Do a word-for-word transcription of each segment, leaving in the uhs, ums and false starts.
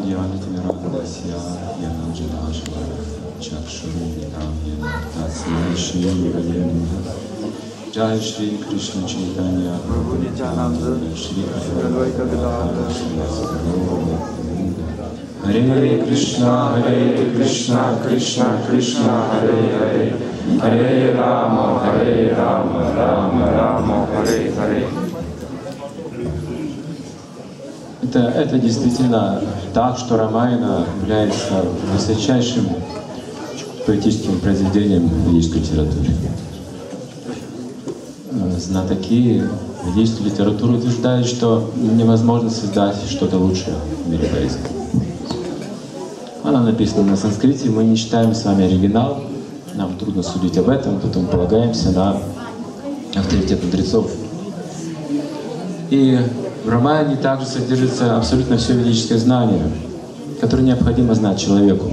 Ядьянатимирандасья Янанджанашва Чакшурумитамья Тасья Шри Jai Shri Krishna Chaitanya Prabhu Nityananda Shri Advaita Gadadhara Hare Krishna Hare Krishna Krishna Krishna Hare Hare Hare Rama Hare Rama Rama Rama Hare Hare. Это, это действительно так, что Рамаяна является высочайшим поэтическим произведением в ведической литературе. Знатоки ведической литературы утверждают, что невозможно создать что-то лучшее в мире поэзии. Она написана на санскрите, мы не читаем с вами оригинал, нам трудно судить об этом, потом полагаемся на авторитет мудрецов. И в Рамаяне также содержится абсолютно все ведическое знание, которое необходимо знать человеку.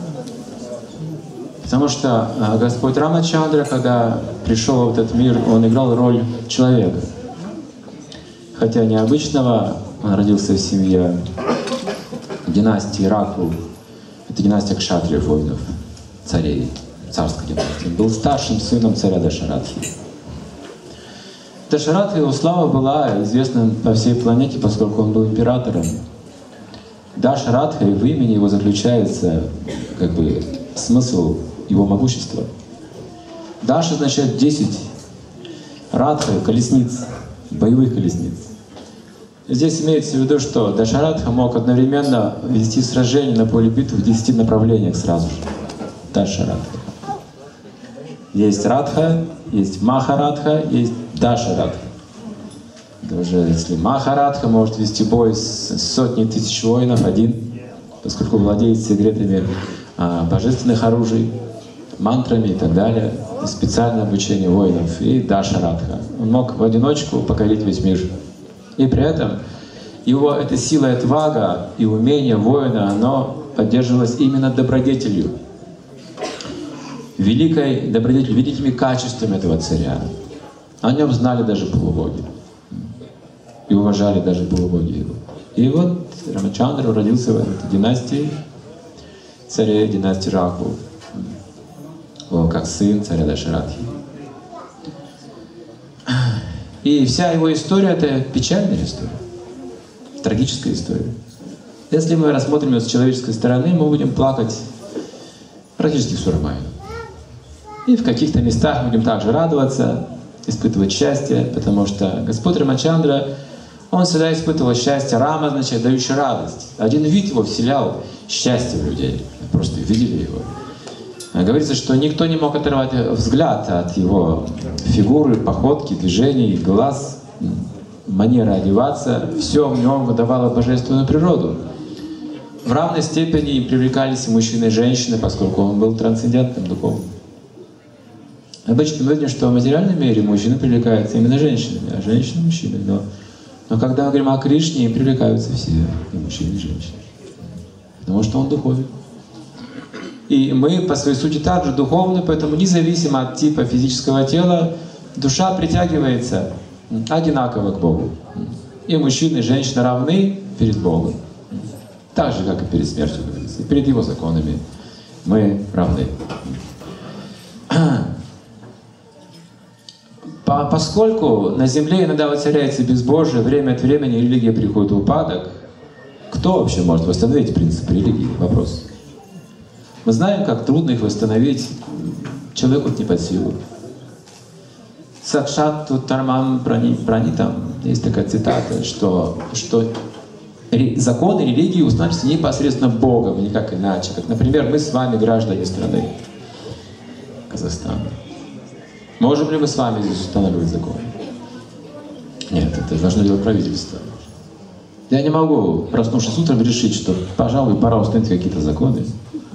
Потому что Господь Рамачандра, когда пришел в этот мир, Он играл роль человека. Хотя необычного, Он родился в семье династии Ракху. Это династия кшатриев, воинов, царей, царской династии. Он был старшим сыном царя Дашаратхи. Дашаратха, его слава была известна по всей планете, поскольку он был императором. Дашаратха, и в имени его заключается как бы смысл его могущества. Даша означает десять, Радха — колесниц, боевых колесниц. Здесь имеется в виду, что Дашаратха мог одновременно вести сражение на поле битвы в десяти направлениях сразу же. Дашаратха. Есть Радха, есть Махарадха, есть Дашарадха. Даже если Махарадха может вести бой с сотней тысяч воинов один, поскольку владеет секретами а, божественных оружий, мантрами и так далее, и специальное обучение воинов, и Дашарадха. Он мог в одиночку покорить весь мир. И при этом его эта сила и отвага и умение воина, оно поддерживалось именно добродетелью. Великой добродетелью, великими качествами этого царя. О нем знали даже полубоги. И уважали даже полубоги его. И вот Рамачандра родился в этой династии, царя династии Ракху, как сын царя Дашаратхи. И вся его история — это печальная история, трагическая история. Если мы рассмотрим ее с человеческой стороны, мы будем плакать практически всю Рамаяну. И в каких-то местах будем также радоваться, испытывать счастье, потому что Господь Рамачандра, Он всегда испытывал счастье. Рама означает дающий радость. Один вид его вселял счастье в людей. Просто видели его. Говорится, что никто не мог оторвать взгляд от его фигуры, походки, движений, глаз, манеры одеваться. Все в нем выдавало божественную природу. В равной степени привлекались и мужчины, и женщины, поскольку он был трансцендентным духовным. Обычно мы видим, что в материальном мире мужчины привлекаются именно женщинами, а женщины — мужчинами. Но, но когда мы говорим о Кришне, привлекаются все, и мужчины, и женщины. Потому что он духовен. И мы по своей сути также духовны, поэтому независимо от типа физического тела, душа притягивается одинаково к Богу. И мужчины, и женщины равны перед Богом. Так же, как и перед смертью, говорится. И перед Его законами мы равны. Поскольку на земле иногда воцаряется безбожие, время от времени религия приходит в упадок, кто вообще может восстановить принципы религии? Вопрос. Мы знаем, как трудно их восстановить. Человеку не под силу. Сакшат тармам пранитам. Есть такая цитата, что, что законы религии устанавливаются непосредственно Богом, никак иначе. Как, например, мы с вами граждане страны Казахстана. Можем ли мы с вами здесь устанавливать законы? Нет, это должно делать правительство. Я не могу, проснувшись утром, решить, что, пожалуй, пора установить какие-то законы.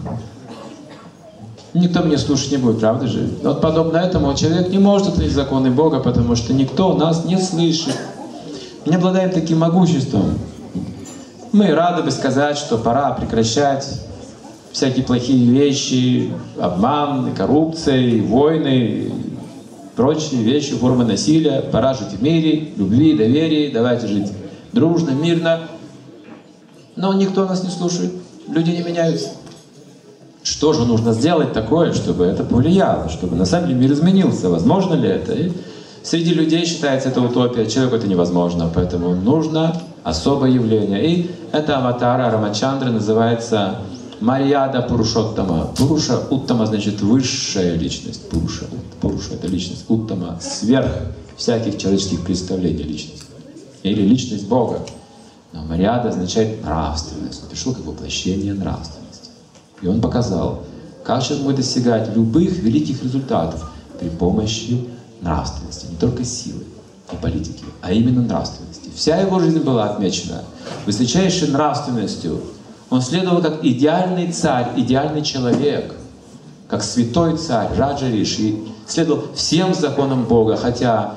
Никто меня слушать не будет, правда же? Вот подобно этому человек не может установить законы Бога, потому что никто нас не слышит. Мы не обладаем таким могуществом. Мы рады бы сказать, что пора прекращать всякие плохие вещи, обман, коррупция, войны, прочие вещи, формы насилия. Пора жить в мире, любви, доверии. Давайте жить дружно, мирно. Но никто нас не слушает, люди не меняются. Что же нужно сделать такое, чтобы это повлияло, чтобы на самом деле мир изменился? Возможно ли это? И среди людей считается это утопия, человеку это невозможно, поэтому нужно особое явление. И это аватара Рамачандры называется Марьяда Пурушоттама. Пуруша Уттама значит высшая личность. Пуруша, Пуруша это личность. Уттама сверх всяких человеческих представлений личность. Или личность Бога. Но Марьяда означает нравственность. Он пришел как воплощение нравственности. И он показал, как сейчас мы достигать любых великих результатов при помощи нравственности. Не только силы и политики, а именно нравственности. Вся его жизнь была отмечена высочайшей нравственностью. Он следовал как идеальный царь, идеальный человек, как святой царь, Раджа Риши, следовал всем законам Бога, хотя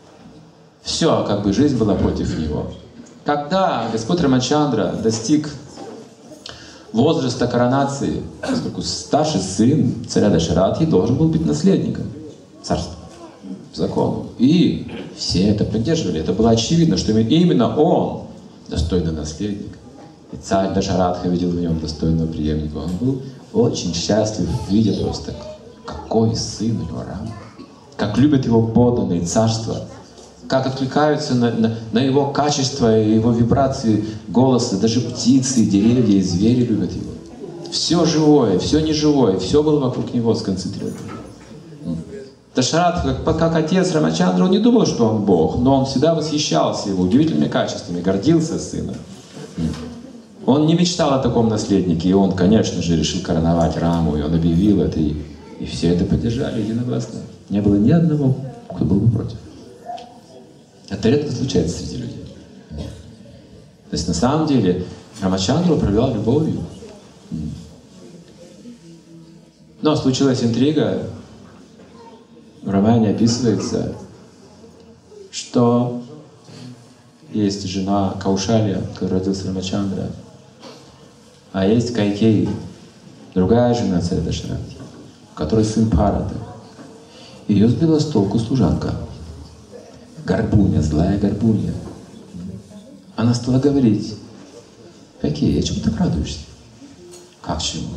все, как бы жизнь была против него. Когда Господь Рамачандра достиг возраста коронации, поскольку старший сын царя Дашаратхи должен был быть наследником царства, закону. И все это поддерживали. Это было очевидно, что именно он достойный наследник. И царь Дашаратха видел в нем достойного преемника. Он был очень счастлив, видя просто, какой сын у него Рама, как любят его подданные царства, как откликаются на, на, на его качество и его вибрации голоса. Даже птицы, деревья и звери любят его. Все живое, все неживое, все было вокруг него сконцентрировано. Дашаратха, как, как отец Рамачандра, он не думал, что он Бог, но он всегда восхищался его удивительными качествами, гордился сыном. Он не мечтал о таком наследнике, и он, конечно же, решил короновать Раму, и он объявил это, и, и все это поддержали единогласно. Не было ни одного, кто был бы против. Это редко случается среди людей. То есть на самом деле Рамачандра управлял любовью. Но случилась интрига. В романе описывается, что есть жена Каушалья, которая родился Рамачандра, а есть Кайкеи, другая жена царя Дашаратхи, которая сын Бхарата. Ее сбила с толку служанка. Горбуня, злая горбуня. Она стала говорить: Кайкеи, чему ты радуешься? Как чему?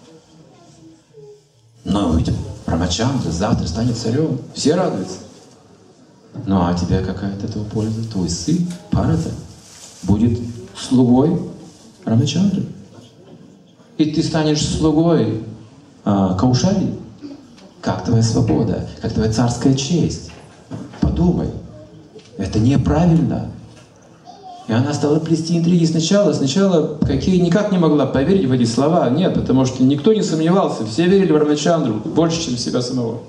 Но ведь Рамачандра завтра станет царем. Все радуются. Ну а тебе какая от этого польза? Твой сын Бхарата будет слугой Рамачандры. И ты станешь слугой а, Каушали. Как твоя свобода? Как твоя царская честь? Подумай. Это неправильно. И она стала плести интриги сначала. Сначала Кайкеи никак не могла поверить в эти слова. Нет, потому что никто не сомневался. Все верили в Рамачандру больше, чем в себя самого.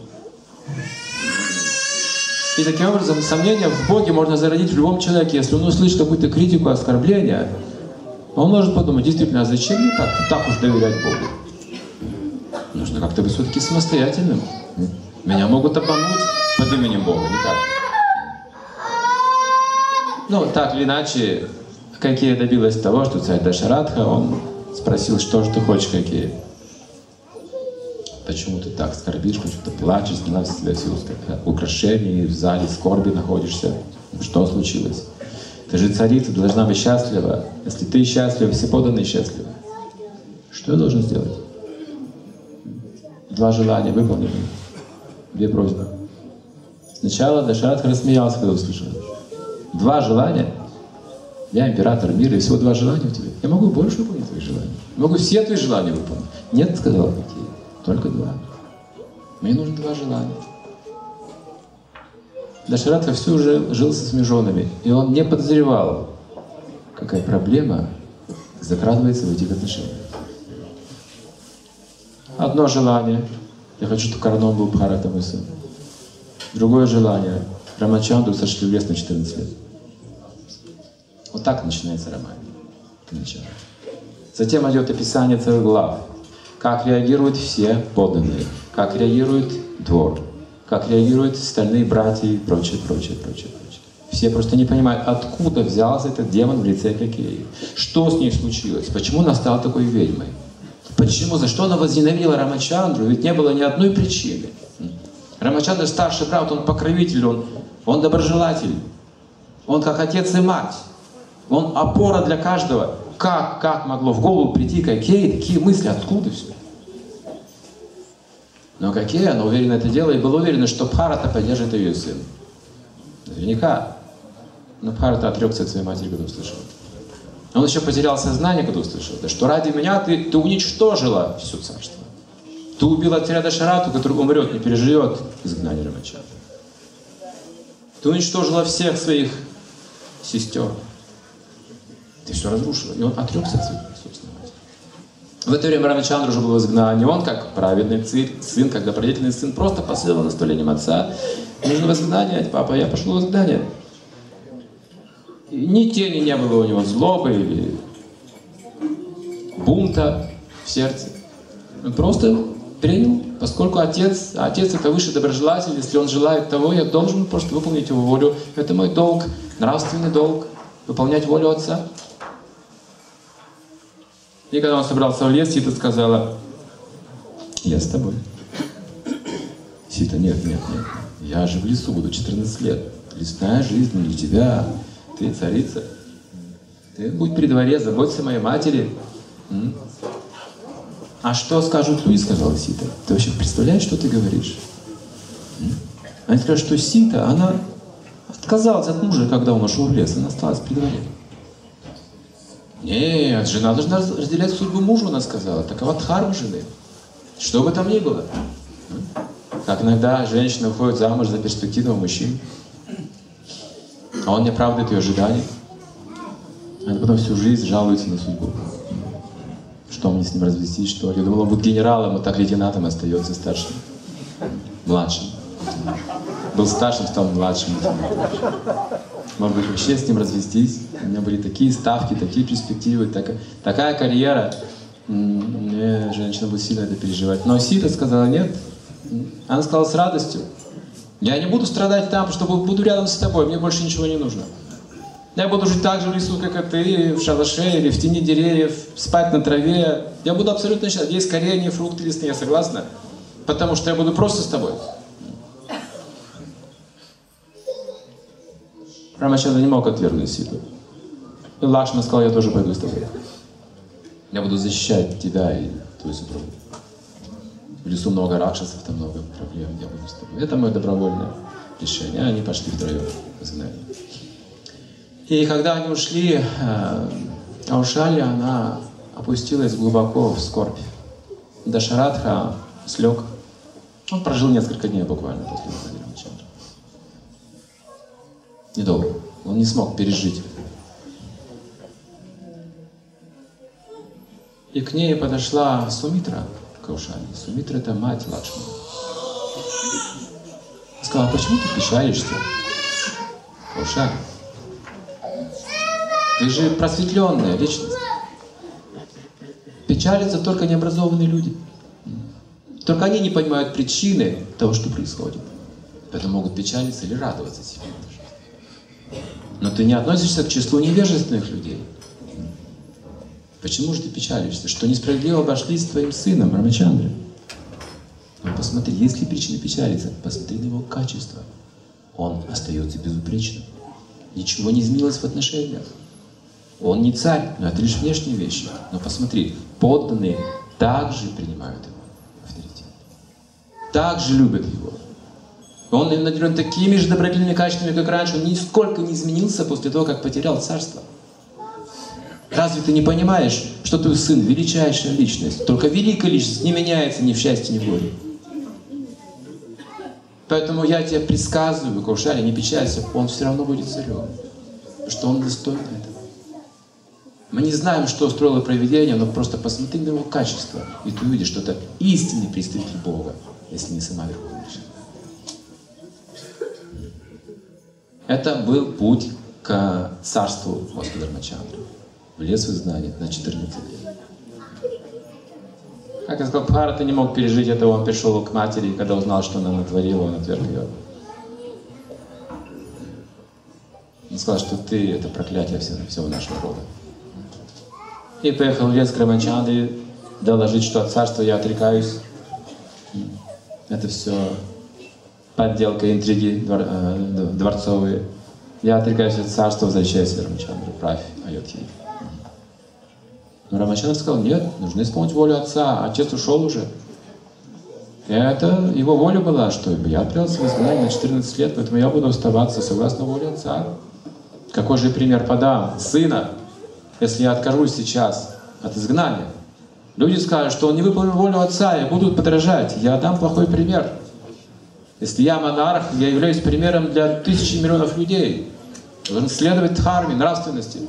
И таким образом сомнения в Боге можно зародить в любом человеке. Если он услышит какую-то критику, оскорбление, он может подумать: действительно, а зачем мне так, так уж доверять Богу? Нужно как-то быть все-таки самостоятельным. Меня могут обмануть под именем Бога, не так? Ну, так или иначе, Кайкея добилась того, что царь Дашаратха, он спросил: что же ты хочешь, Кайкея? Почему ты так скорбишь, почему ты плачешь, сняла с себя все украшения, в зале скорби находишься? Что случилось? Ты же царица, должна быть счастлива. Если ты счастлива, все подданные счастливы. Что я должен сделать? Два желания выполнены. Две просьбы. Сначала Дашаратха рассмеялся, когда услышал. Два желания? Я император мира, и всего два желания у тебя. Я могу больше выполнить твои желания. Могу все твои желания выполнить. Нет, сказала Кайкея. Только два. Мне нужно два желания. Дашаратха все уже жил со своими женами, и он не подозревал, какая проблема закрадывается в этих отношениях. Одно желание. Я хочу, чтобы коронован был Бхарата, мой сын. Другое желание. Рамачандру сошли в лес на четырнадцать лет. Вот так начинается роман. Начало. Затем идет описание целых глав. Как реагируют все подданные, как реагирует двор, как реагируют остальные братья и прочее, прочее, прочее, прочее. Все просто не понимают, откуда взялся этот демон в лице Кайкеи. Что с ней случилось? Почему она стала такой ведьмой? Почему? За что она возненавидела Рамачандру? Ведь не было ни одной причины. Рамачандра старший брат, он покровитель, он, он доброжелатель. Он как отец и мать. Он опора для каждого. как, как могло в голову прийти какие такие мысли, откуда все? Но какие, она уверенно это делала и была уверена, что Бхарата поддержит ее сын. Наверняка. Но Бхарата отрекся от своей матери, когда услышал. Он еще потерял сознание, когда услышал это, что ради меня ты, ты уничтожила все царство. Ты убила царя Дашарату, который умрет, не переживет изгнание Рамачандры. Ты уничтожила всех своих сестер. Ты все разрушила. И он отрекся от своей собственной матери. В это время Рамачандра уже был в изгнании. Он, как праведный сын, как добродетельный сын, просто последовал наставлениям отца. Нужно в изгнание, папа, я пошел в изгнание. И ни тени не было у него злобы или бунта в сердце. Он просто принял, поскольку отец, а отец это высший доброжелатель, если он желает того, я должен просто выполнить его волю. Это мой долг, нравственный долг, выполнять волю отца. И когда он собрался в лес, Сита сказала: я с тобой. Сита: нет, нет, нет, я же в лесу буду четырнадцать лет. Лесная жизнь не для тебя. Ты царица. Ты будь при дворе, заботься о моей матери. М? А что скажут люди, сказала Сита. Ты вообще представляешь, что ты говоришь? М? Они сказали, что Сита, она отказалась от мужа, когда он ушел в лес. Она осталась при дворе. Нет, жена должна разделять судьбу мужа, она сказала. Такова дхарма жены. Что бы там ни было. Как иногда женщина выходит замуж за перспективного мужчину, а он не оправдывает ее ожиданий. Она потом всю жизнь жалуется на судьбу. Что мне с ним развестись, что ли? Я думала, он будет генералом, а так лейтенантом остается старшим. Младшим. Был старшим, стал младшим. Может быть, вообще с ним развестись. У меня были такие ставки, такие перспективы, так, такая карьера. Мне женщина будет сильно это переживать. Но Сита сказала нет. Она сказала с радостью: я не буду страдать там, что буду рядом с тобой, мне больше ничего не нужно. Я буду жить так же в лесу, как и ты, в шалаше или в тени деревьев, спать на траве. Я буду абсолютно счастлив. Есть коренья, фрукты лесные, я согласна? Потому что я буду просто с тобой. Рамачандра не мог отвергнуть Ситу. И Лакшмана сказал: я тоже пойду с тобой. Я буду защищать тебя и твою супругу. В лесу много ракшасов, там много проблем, я буду с тобой. Это мое добровольное решение. Они пошли втроем в изгнание. И когда они ушли, Аушалья, она опустилась глубоко в скорбь. Дашаратха слег. Он прожил несколько дней буквально после изгнания Рамачандры. Недолго. Он не смог пережить. И к ней подошла Сумитра, Каушали. Сумитра — это мать Лакшмана. Сказала: почему ты печалишься, Каушали? Ты же просветленная личность. Печалятся только необразованные люди. Только они не понимают причины того, что происходит. Поэтому могут печалиться или радоваться себе. Но ты не относишься к числу невежественных людей. Почему же ты печалишься? Что несправедливо обошлись с твоим сыном, Рамачандрой? Но посмотри, есть ли причина печалиться? Посмотри на его качество. Он остается безупречным. Ничего не изменилось в отношениях. Он не царь, но это лишь внешние вещи. Но посмотри, подданные также принимают его авторитет. Также любят его. Он наделен такими же добродетельными качествами, как раньше. Он нисколько не изменился после того, как потерял царство. Разве ты не понимаешь, что твой сын — величайшая личность? Только великая личность не меняется ни в счастье, ни в горе. Поэтому я тебе предсказываю, Каушали, не печалься, он все равно будет царем. Потому что он достоин этого. Мы не знаем, что устроило провидение, но просто посмотри на его качество, и ты увидишь, что это истинный представитель Бога, если не сама Верховная Личность. Это был путь к царству Господа Рамачандры. В лес в изгнании на четырнадцать лет. Как я сказал, Бхарата не мог пережить этого, он пришел к матери, и когда узнал, что она натворила, он отверг ее. Он сказал, что ты — это проклятие всего, всего нашего рода. И поехал в лес к Рамачандре, доложить, что от царства я отрекаюсь. Это все подделка, интриги двор, э, дворцовые. Я отрекаюсь от царства, возвращаюсь в Рамачандру, правь Айодхи. Но Рамачандра сказал, нет, нужно исполнить волю отца, отец ушел уже. И это его воля была, что я отправился в изгнание на четырнадцать лет, поэтому я буду оставаться согласно воле отца. Какой же пример подам? Сына, если я откажусь сейчас от изгнания. Люди скажут, что он не выполнил волю отца и будут подражать. Я дам плохой пример. Если я монарх, я являюсь примером для тысячи миллионов людей. Я должен следовать дхарме, нравственности.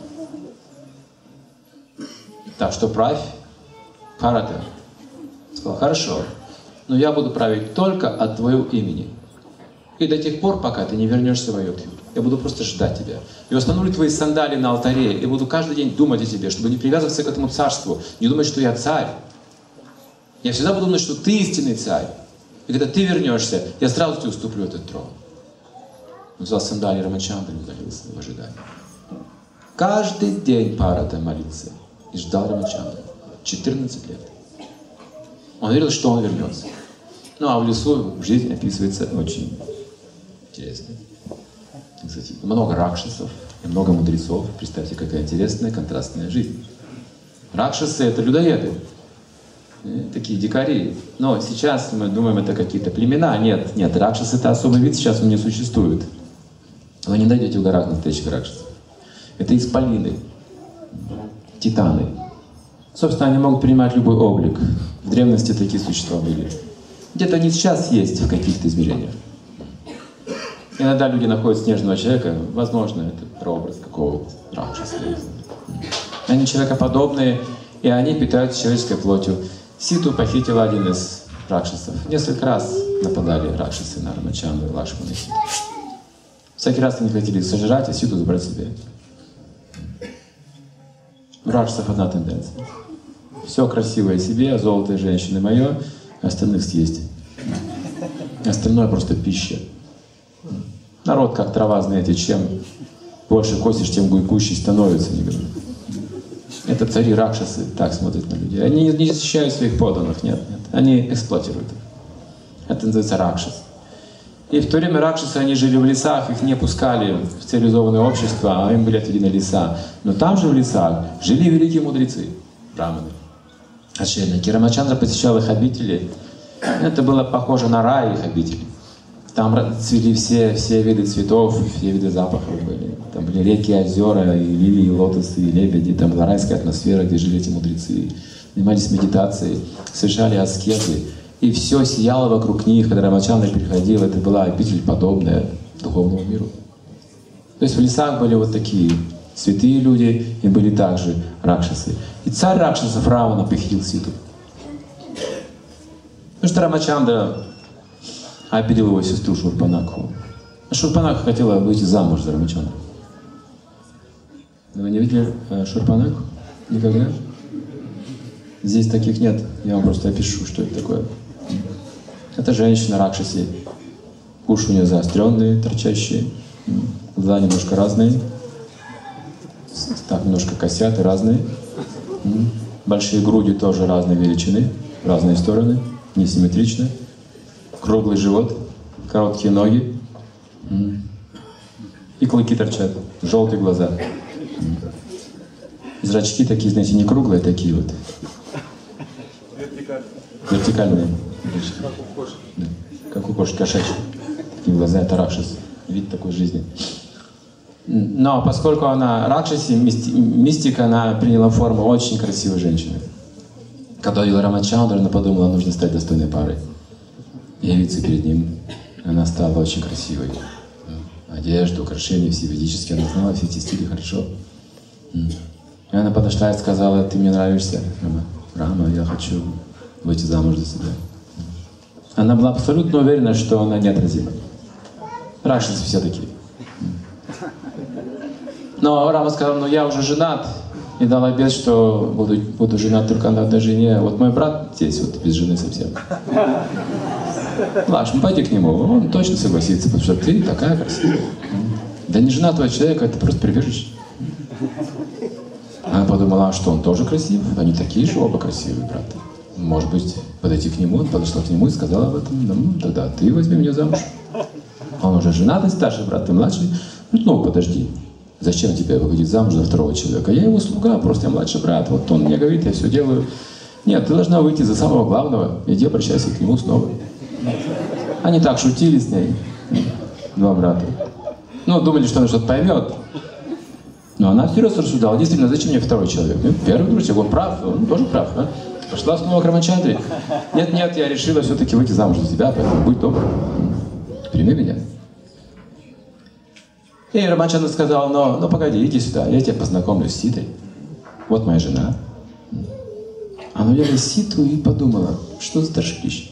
Так что правь, Бхарата. Сказал, хорошо, но я буду править только от твоего имени. И до тех пор, пока ты не вернешься в Айодхью. Я буду просто ждать тебя. И установлю твои сандали на алтаре. И буду каждый день думать о тебе, чтобы не привязываться к этому царству. Не думать, что я царь. Я всегда буду думать, что ты истинный царь. И когда ты вернешься, я сразу тебе уступлю этот трон. Он взял сандали Рамачандры и удалился в ожидании. Каждый день Бхарата молился и ждал Рамачандры. четырнадцать лет. Он верил, что он вернется. Ну а в лесу жизнь описывается очень интересно. Кстати, много ракшасов и много мудрецов. Представьте, какая интересная контрастная жизнь. Ракшасы — это людоеды. Такие дикари. Но сейчас мы думаем, это какие-то племена. Нет, нет, ракшасы — это особый вид, сейчас он не существует. Вы не найдете в горах настоящих ракшасов. Это исполины, титаны. Собственно, они могут принимать любой облик. В древности такие существа были. Где-то они сейчас есть в каких-то измерениях. Иногда люди находят снежного человека, возможно, это прообраз какого-то ракшаса. Они человекоподобные, и они питаются человеческой плотью. Ситу похитил один из ракшасов. Несколько раз нападали ракшасы на Рамачандру, Лакшмана и Ситу. Всякий раз они хотели сожрать, а Ситу забрать себе. У ракшасов одна тенденция. Все красивое себе, золото и женщины мое, а остальных съесть. Остальное просто пища. Народ как трава, знаете, чем больше косишь, тем гуйкущий становится, не говорю. Это цари ракшасы так смотрят на людей. Они не, не защищают своих подданных, нет, нет. Они эксплуатируют их. Это называется ракшас. И в то время ракшасы, они жили в лесах, их не пускали в цивилизованное общество, а им были отведены леса. Но там же в лесах жили великие мудрецы, браманы, отшельники. Рамачандра посещал их обители. Это было похоже на рай их обители. Там цвели все, все виды цветов, все виды запахов были. Там были реки, озера, и лилии, и лотосы, и лебеди. Там была райская атмосфера, где жили эти мудрецы. Занимались медитацией, совершали аскезы. И все сияло вокруг них. Когда Рамачандра приходил, это была обитель, подобная духовному миру. То есть в лесах были вот такие святые люди, и были также ракшасы. И царь ракшасов Равана похитил Ситу. Потому что Рамачандра обидел его сестру Шурпанакху. А Шурпанакха хотела выйти замуж за Рамачандру. Вы не видели э, Шурпанакху? Никогда? Здесь таких нет. Я вам просто опишу, что это такое. Это женщина Ракшаси. Уши у нее заостренные, торчащие. Глаза немножко разные. Так, немножко косят и разные. Большие груди тоже разной величины, в разные стороны, несимметричны. Круглый живот, короткие ноги. И клыки торчат, желтые глаза. Зрачки такие, знаете, не круглые, такие вот. Вертикальные. Как у кошки. Да. Как у кошки, кошачьи. Такие глаза, это ракшас. Вид такой жизни. Но поскольку она ракшаси, мисти, мистика, она приняла форму очень красивой женщины. Когда увидела Рамачандру, она подумала, нужно стать достойной парой. И явиться перед ним. Она стала очень красивой. Одежда, украшения, все ведические. Она знала все эти стили хорошо. И она подошла и сказала, ты мне нравишься, Рама. Рама, я хочу выйти замуж за себя. Она была абсолютно уверена, что она неотразима. Ракшасы все такие. Но Рама сказал, ну я уже женат, и дал обет, что буду, буду женат только на одной жене. Вот мой брат здесь вот без жены совсем. Лакшман, пойди к нему, он точно согласится, потому что ты такая красивая. Да не женатого человека, это просто прибежище. Она подумала, а что он тоже красив? Они такие же оба красивые, брат. Может быть, подойти к нему, подошла к нему и сказала об этом. Ну, тогда ты возьми меня замуж. Он уже женатый, старший брат, ты младший. Ну, подожди. Зачем тебе выходить замуж за второго человека? Я его слуга, просто я младший брат. Вот он мне говорит, я все делаю. Нет, ты должна выйти за самого главного. Иди обращайся к нему снова. Они так шутили с ней, два брата. Ну, думали, что она что-то поймет. Но она всерьез рассуждала. Действительно, зачем мне второй человек? Ну, первый друг, он прав, он тоже прав. А? Пошла снова к Рамачандре. Нет, нет, я решила все-таки выйти замуж за тебя, поэтому будь добр. Прими меня. И Рамачандра сказал, но, но погоди, иди сюда, я тебя познакомлю с Ситой. Вот моя жена. Она увидела Ситу и подумала, что за страшилище.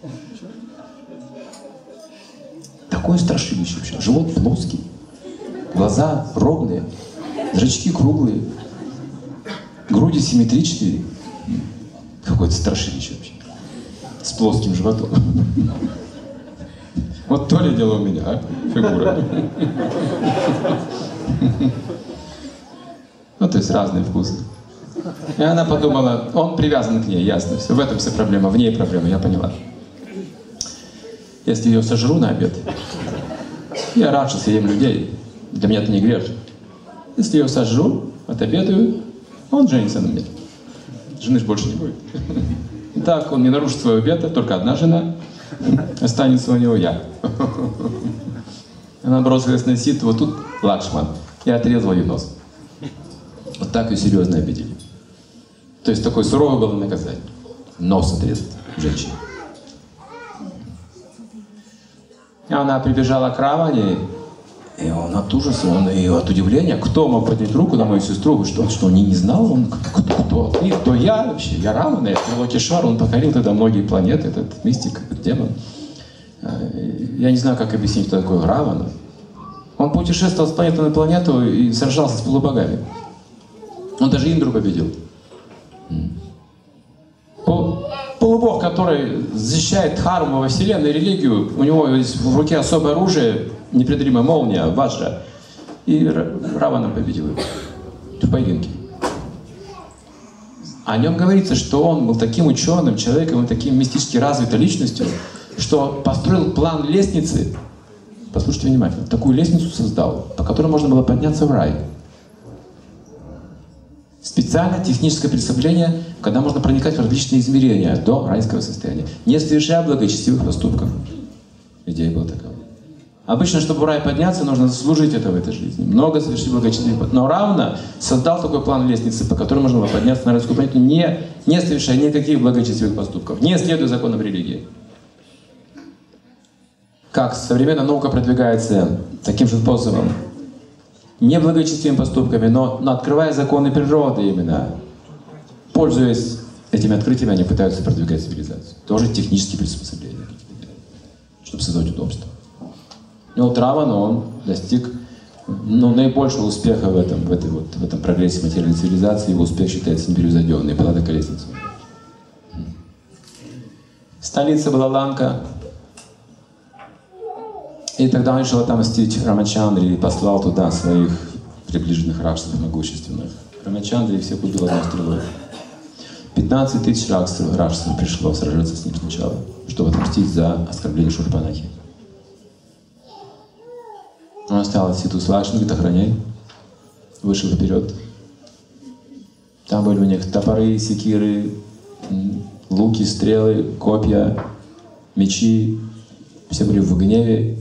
Такое страшилище вообще. Живот плоский, глаза ровные, зрачки круглые, груди симметричные. Какое-то страшилище вообще. С плоским животом. Вот то ли дело у меня, а? Фигура. Ну, то есть разные вкусы. И она подумала, он привязан к ней, ясно все. В этом вся проблема, в ней проблема, я поняла. Если ее сожру на обед, я раньше ем людей, для меня это не грех. Если ее сожру, отобедаю, он женится на мне. Жены же больше не будет. Так, он не нарушит свое обета, только одна жена, останется у него я. Она бросилась на Ситу, вот тут Лакшман, и отрезал ей нос. Вот так ее серьезно обидели. То есть такое суровое было наказание. Нос отрезать женщине. И она прибежала к Раване, и он от ужаса, он и от удивления, кто мог поднять руку на мою сестру, вы что, что он не, не знал, он кто, кто ты, кто я вообще, я Равана, я Трилокешвар, он покорил тогда многие планеты, этот мистик, этот демон. Я не знаю, как объяснить, кто такой Равана. Он путешествовал с планеты на планету и сражался с полубогами. Он даже Индру победил. Полубог, который защищает дхарму во вселенной, религию, у него есть в руке особое оружие, непреодолимая молния, ваджра. И Равана победил его в поединке. О нем говорится, что он был таким ученым человеком и таким мистически развитой личностью, что построил план лестницы, послушайте внимательно, такую лестницу создал, по которой можно было подняться в рай. Специальное техническое приспособление, когда можно проникать в различные измерения до райского состояния, не совершая благочестивых поступков. Идея была такова. Обычно, чтобы в рай подняться, нужно заслужить это в этой жизни. Много совершить благочестивых поступков. Но Равана создал такой план лестницы, по которой можно было подняться на райскую планету, не, не совершая никаких благочестивых поступков, не следуя законам религии. Как современная наука продвигается таким же способом, не благочестивыми поступками, но, но открывая законы природы именно. Пользуясь этими открытиями, они пытаются продвигать цивилизацию. Тоже технические приспособления, чтобы создать удобство. И вот Равана, он достиг ну, наибольшего успеха в этом, в, этой, вот, в этом прогрессе материальной цивилизации. Его успех считается непревзойденный. Была такая лестница. Столица была Ланка. И тогда он решил отомстить Рамачандре и послал туда своих приближенных ракшасов могущественных. Рамачандре всех убил одной стрелой. пятнадцать тысяч ракшасов пришло сражаться с ним сначала, чтобы отомстить за оскорбление Шурпанахи. Он оставил Ситу с Лакшманой, говорит, охраняй. Вышел вперед. Там были у них топоры, секиры, луки, стрелы, копья, мечи. Все были в гневе.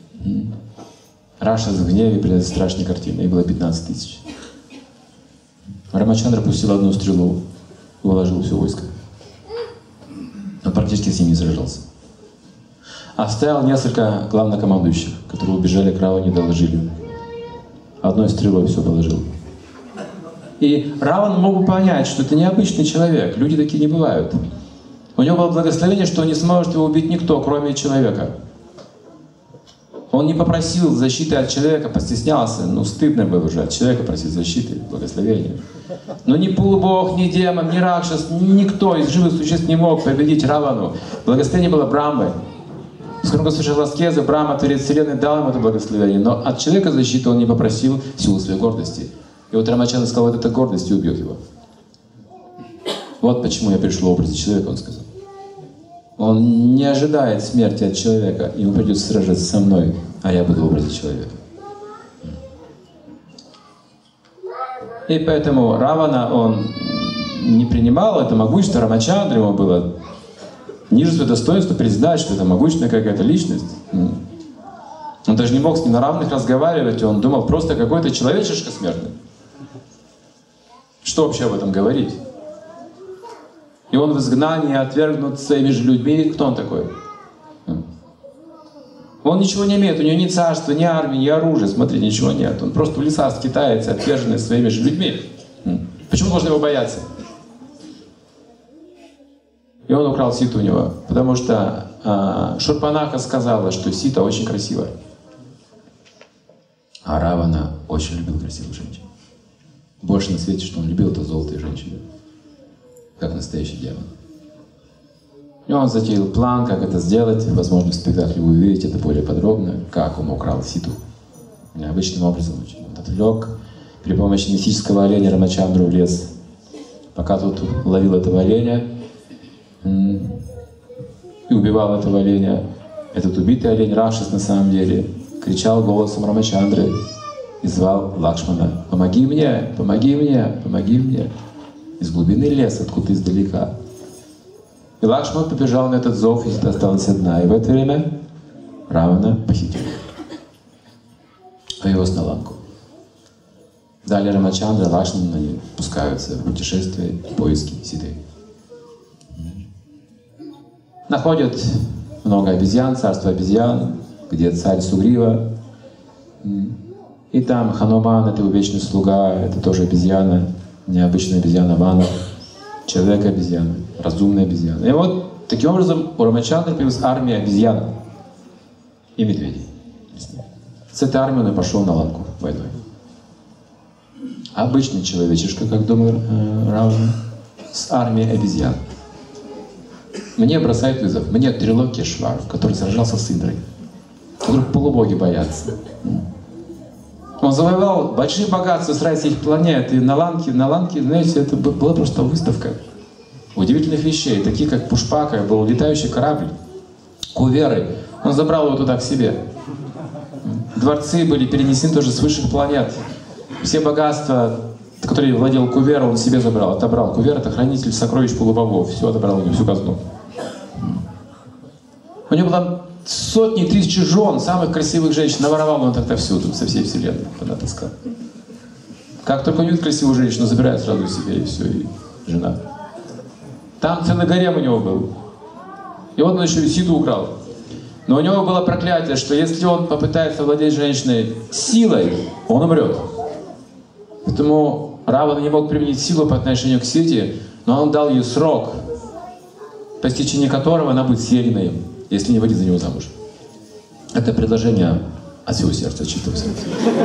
Раша в гневе перед этой страшной картиной. Их было пятнадцать тысяч. Рамачандра пустил одну стрелу, уложил все войско. Он практически с ним не сражался. Оставил несколько главнокомандующих, которые убежали к Раване и доложили. Одной стрелой все положил. И Раван мог бы понять, что это необычный человек. Люди такие не бывают. У него было благословение, что не сможет его убить никто, кроме человека. Он не попросил защиты от человека, постеснялся. Ну, стыдно было уже от человека просить защиты, благословения. Но ни полубог, ни демон, ни ракшас, никто из живых существ не мог победить Равану. Благословение было Брамы. Сколько совершил аскезы, Брахма, Творец Вселенной, дал ему это благословение. Но от человека защиты он не попросил в силу своей гордости. И вот Рамачандра сказал, вот эта гордость и убьет его. Вот почему я пришел в образе человека, он сказал. Он не ожидает смерти от человека, ему придется сражаться со мной, а я буду в образе человека. И поэтому Равана, он не принимал это могущество Рамачандры, ему было ниже своего достоинства признать, что это могущественная какая-то личность. Он даже не мог с ним на равных разговаривать, он думал просто какой-то человечишка смертный. Что вообще об этом говорить? И он в изгнании, отвергнут своими же людьми. Кто он такой? Он ничего не имеет, у него ни царства, ни армии, ни оружия. Смотри, ничего нет. Он просто в лесах скитается, отверженный своими же людьми. Почему должны его бояться? И он украл Ситу у него, потому что э, Шурпанаха сказала, что Сита очень красивая. А Равана очень любил красивых женщин. Больше на свете, что он любил, это золотые женщины. Как настоящий демон. И он затеял план, как это сделать. Возможно, в спектакле вы увидите это более подробно, как он украл Ситу. Необычным образом очень. Он отвлек при помощи мистического оленя Рамачандру в лес. Пока тот ловил этого оленя и убивал этого оленя, этот убитый олень, Ракшас на самом деле, кричал голосом Рамачандры и звал Лакшмана: «Помоги мне! Помоги мне! Помоги мне!» Из глубины леса, откуда издалека. И Лакшман побежал на этот зов, и Сита осталась одна. И в это время Равана похитил. Повез на ланку. Далее Рамачандра, Лакшман, они пускаются в путешествие, в поиски Ситы. Находят много обезьян, царство обезьян, где царь Сугрива. И там Хануман, это его вечный слуга, это тоже обезьяна, необычная обезьяна Вана, человек-обезьяна, разумная обезьяна. И вот таким образом у Рамачандры появилась армия обезьян и медведей. С этой армией он и пошел на ланку войной. Обычный человечишка, как думал э, Равана, с армией обезьян. Мне бросает вызов, мне Трилокешвар, который сражался с Индрой, которых полубоги боятся. Он завоевал большие богатства с райских планет, и на ланке, на ланке, знаете, это была просто выставка удивительных вещей, такие как Пушпака, был летающий корабль, Куверы, он забрал его туда к себе. Дворцы были перенесены тоже с высших планет. Все богатства, которые владел Кувера, он себе забрал, отобрал. Кувер — это хранитель сокровищ полубогов, все отобрал у него, всю казну. У него было сотни, тысячи жен, самых красивых женщин. Наворовал он тогда всюду, со всей вселенной, понатаскал. Как только он видит красивую женщину, забирает сразу себе, и все, и жена. Там целый гарем у него был. И вот он еще и Ситу украл. Но у него было проклятие, что если он попытается владеть женщиной силой, он умрет. Поэтому Равана не мог применить силу по отношению к Сите, но он дал ей срок, по истечении которого она будет съедена им, если не выйдет за него замуж. Это предложение от всего сердца, чистого сердца.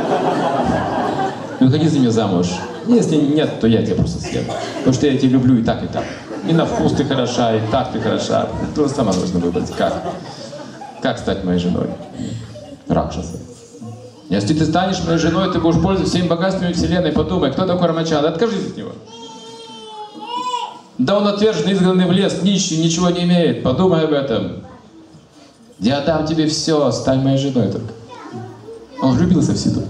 Выходи за меня замуж. Если нет, то я тебя просто съем. Потому что я тебя люблю и так, и так. И на вкус ты хороша, и так ты хороша. Ты сама должна выбрать, как. Как стать моей женой? Ракшаса. Если ты станешь моей женой, ты будешь пользоваться всеми богатствами вселенной. Подумай, кто такой Рамачандра? Откажись от него. Да он отвержен, изгнанный в лес, нищий, ничего не имеет. Подумай об этом. Я дам тебе все, стань моей женой только. Он влюбился в Ситу.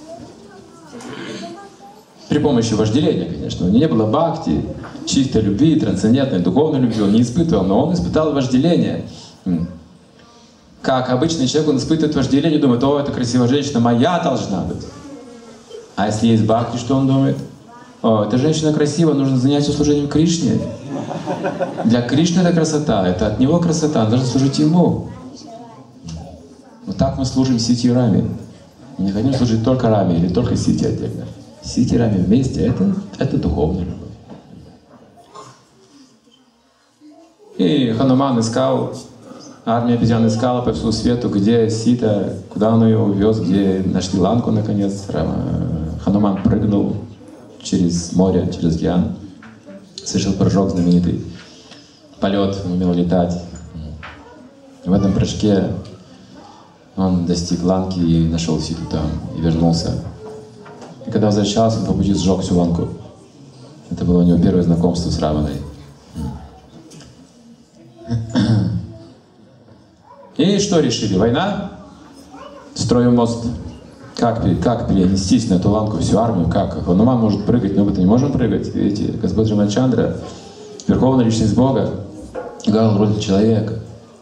При помощи вожделения, конечно. У него не было бхакти, чистой любви, трансцендентной, духовной любви. Он не испытывал, но он испытал вожделение. Как обычный человек, он испытывает вожделение, думает: о, это красивая женщина, моя должна быть. А если есть бхакти, что он думает? О, эта женщина красивая, нужно заняться служением Кришне. Для Кришны это красота, это от него красота, нужно служить ему. Вот так мы служим Сити и Раме. Мы не хотим служить только Раме или только Сити отдельно. Сити и Раме вместе — это, это духовная любовь. И Хануман искал, армия обезьян искала по всему свету, где Сита, куда он ее увез, где нашли ланку наконец. Хануман прыгнул через море, через океан, совершил прыжок знаменитый, полет, умел летать. В этом прыжке он достиг ланки и нашел Ситу там, и вернулся. И когда возвращался, он по пути сжег всю ланку. Это было у него первое знакомство с Раваной. И что решили? Война? Строим мост. Как, как перенестись на эту ланку всю армию? Как? Хануман может прыгать, но мы-то не можем прыгать. Видите, Господь Рамачандра, Верховная Личность Бога, играл роль человека.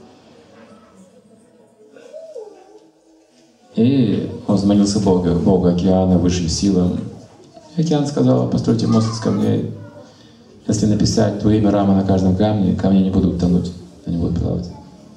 И он взмолился Бога, Бога океана, высшим силам. И океан сказал: постройте мост из камней. Если написать твое имя Рама на каждом камне, камни не будут тонуть, они будут плавать.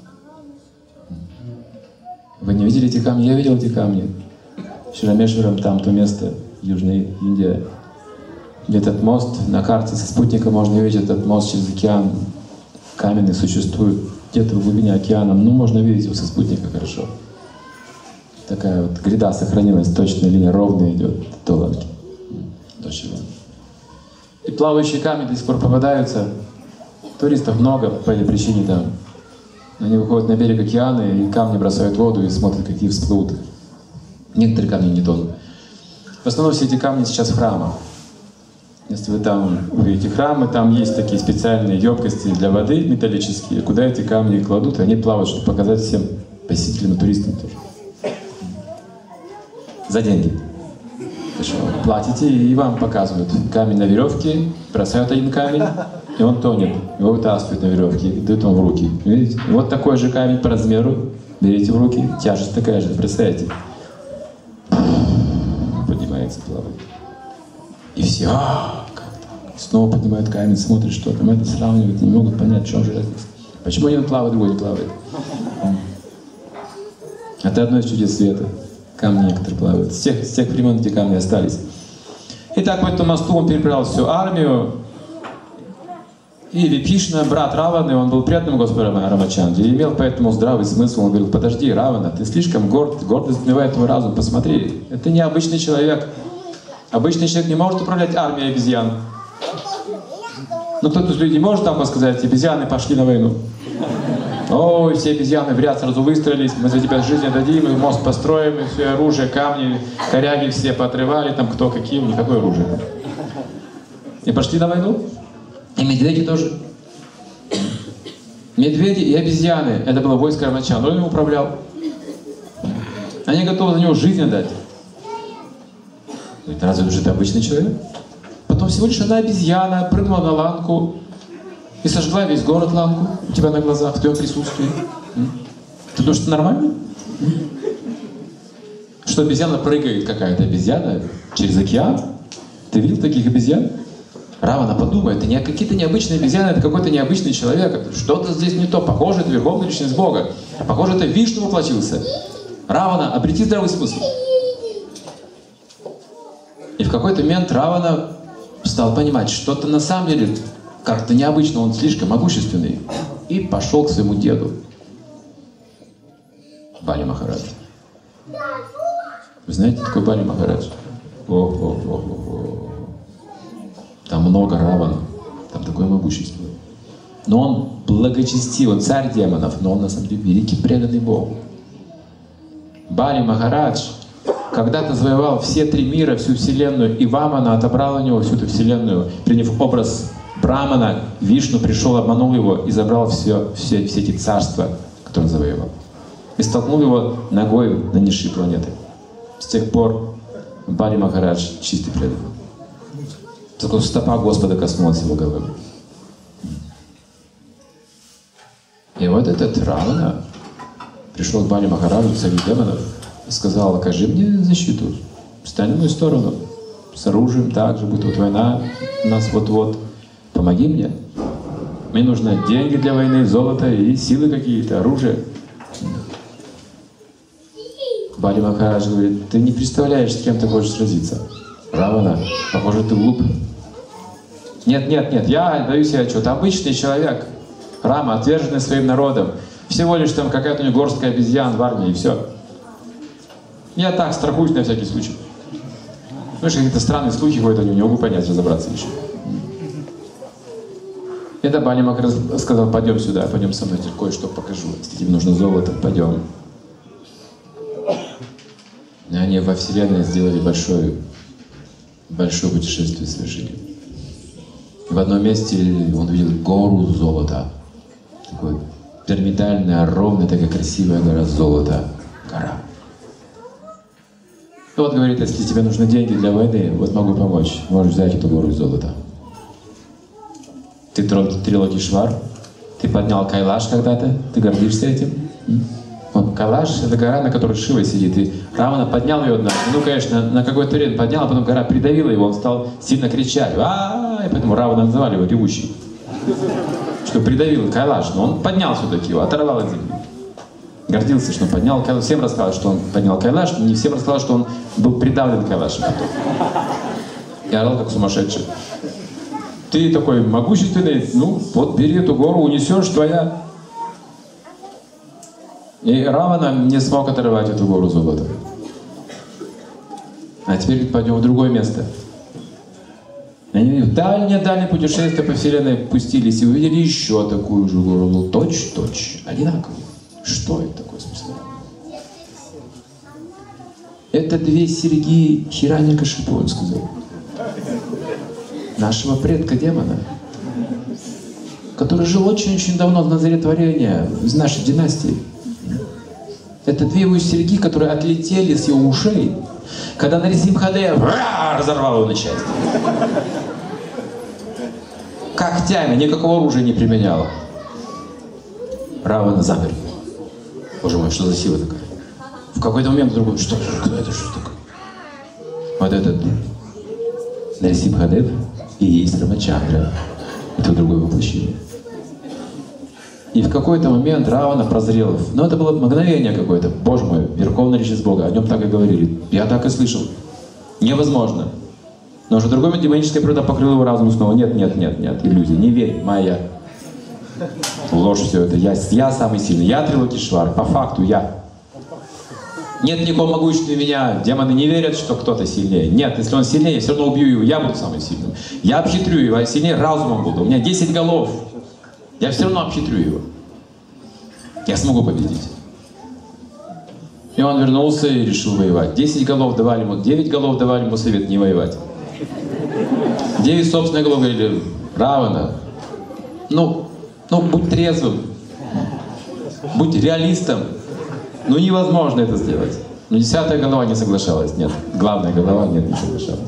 Вы не видели эти камни? Я видел эти камни. Ширамешварам, там то место, Южная Индия. Этот мост на карте со спутника можно увидеть, этот мост через океан каменный существует где-то в глубине океана. Ну, можно видеть его со спутника хорошо. Такая вот гряда сохранилась, точная линия ровная идет до ланки. До чего. И плавающие камни до сих пор попадаются. Туристов много по этой причине там. Они выходят на берег океана и камни бросают в воду и смотрят, какие всплывут. Некоторые камни не тонут. В основном все эти камни сейчас в храмах. Если вы там увидите храмы, там есть такие специальные емкости для воды металлические, куда эти камни кладут, и они плавают, чтобы показать всем посетителям и туристам тоже. За деньги. Платите, и вам показывают. Камень на веревке, бросают один камень, и он тонет. Его вытаскивают на веревке, и дают вам в руки. Видите? И вот такой же камень по размеру. Берите в руки, тяжесть такая же, представляете? Поднимается, плавает. И все, а, как так? Снова поднимают камень, смотрят, что там. Это сравнивают, не могут понять, в чем же разница. Почему один плавает, другой не плавает? Это одно из чудес света. Камни некоторые плавают. С тех, с тех времен эти камни остались. Итак, по этому мосту он переправил всю армию. И Випишна, брат Раваны, он был преданным Господу Рамачандре, и имел поэтому здравый смысл. Он говорил: подожди, Равана, ты слишком горд, гордость затмевает твой разум, посмотри, это не обычный человек. Обычный человек не может управлять армией обезьян. Но кто-то из людей может там сказать: обезьяны пошли на войну. Ой, все обезьяны в ряд сразу выстроились, мы за тебя жизнь отдадим, и мост построим, и все оружие, камни, коряги все поотрывали, там кто какие, никакое оружие. И пошли на войну. И медведи тоже. Медведи и обезьяны, это было войско Рамачандра, он им управлял. Они готовы за него жизнь отдать. Говорит: разве же ты обычный человек? Потом всего лишь одна обезьяна прыгнула на ланку и сожгла весь город ланку у тебя на глазах, в твоем присутствии. Ты думаешь, это нормально? Что обезьяна прыгает, какая-то обезьяна, через океан? Ты видел таких обезьян? Равана, подумай, это не какие-то необычные обезьяны, это какой-то необычный человек. Что-то здесь не то. Похоже, это Верховная Личность Бога. Похоже, это Вишну воплотился. Равана, обрети здравый смысл. И в какой-то момент Равана стал понимать, что-то на самом деле как-то необычно, он слишком могущественный. И пошел к своему деду, Бали Махарадж. Вы знаете, такой Бали Махарадж? О-о-о-о-о. Там много Раван, там такое могущество. Но он благочестивый, царь демонов, но он на самом деле великий преданный Богу. Бали Махарадж когда-то завоевал все три мира, всю вселенную, и Вамана отобрал у него всю эту вселенную, приняв образ Брамана. Вишну пришел, обманул его и забрал все, все, все эти царства, которые он завоевал. И столкнул его ногой на низшие планеты. С тех пор Бали Махарадж чистый преданный. Только стопа Господа коснулась его головы. И вот этот Равана пришел к Бали Махараджу, царю демонов, и сказал: окажи мне защиту, встань на мою сторону, с оружием также будет вот война у нас вот-вот, помоги мне. Мне нужны деньги для войны, золото и силы какие-то, оружие. Бали Махарадж говорит: ты не представляешь, с кем ты хочешь сразиться. Равана, похоже, ты глуп. Нет, нет, нет, я даю себе отчет. Обычный человек, Рама, отверженный своим народом. Всего лишь там какая-то у него горстка обезьян в армии, и все. Я так страхуюсь на всякий случай. Ну, что какие-то странные слухи ходят, они не могу понять, разобраться еще. Это Бали Махарадж сказал: пойдем сюда, пойдем со мной, я тебе кое-что покажу. Если тебе нужно золото, пойдем. И они во Вселенной сделали большое, большое путешествие, совершили. В одном месте он увидел гору золота. Такой пирамидальная, ровная, такая красивая гора золота. Гора. И вот говорит, если тебе нужны деньги для войны, вот могу помочь. Можешь взять эту гору из золота. Ты Трилокишвар, ты поднял Кайлаш когда-то, ты гордишься этим? Вот Кайлаш — это гора, на которой Шива сидит. И Равана поднял ее однажды. Ну, конечно, на какое-то время поднял, а потом гора придавила его, он стал сильно кричать. А-а-а! И поэтому Равана называли его ревущий. Что придавил Кайлаш, но он поднял все-таки его, оторвал от земли. Гордился, что он поднял Кайлаш. Всем рассказал, что он поднял Кайлаш, но не всем рассказал, что он был придавлен Кайлашем потом. И орал как сумасшедший. Ты такой могущественный, ну вот бери эту гору, унесешь, твоя. И Равана не смог оторвать эту гору золота. А теперь пойдем в другое место. Они в дальнее-дальнее путешествие по вселенной пустились и увидели еще такую же гору, ну точь-точь, одинаковую. Что это такое, смысле? Это две серьги Хираньякашипу, он сказал. Нашего предка демона, который жил очень-очень давно в Назаре творения, из нашей династии. Это две его серьги, которые отлетели с его ушей, когда Нарисимхадев разорвал его на части. Когтями, никакого оружия не применял. Равана замер. Боже мой, что за сила такая? В какой-то момент другой, что это, что такое? Вот этот Нарисимхадев и есть Рамачандра. Это другое воплощение. И в какой-то момент Равана прозрел. Но это было мгновение какое-то. Боже мой, Верховный Личность Бога. О нем так и говорили. Я так и слышал. Невозможно. Но уже другое демоническое природа покрыла его разум снова. Нет, нет, нет, нет. Иллюзия. Не верь, майя. Ложь все это. Я, я самый сильный. Я Трилокишвар. По факту я. Нет никакого могущества меня. Демоны не верят, что кто-то сильнее. Нет, если он сильнее, я все равно убью его. Я буду самым сильным. Я обхитрю его. Я сильнее разумом буду. У меня десять голов. Я все равно обхитрю его. Я смогу победить. И он вернулся и решил воевать. Десять голов давали ему, девять голов давали ему совет не воевать. Девять собственных голов говорили: Равана, ну, ну будь трезвым, будь реалистом. Ну невозможно это сделать. Но десятая голова не соглашалась. Нет, главная голова нет, не соглашалась.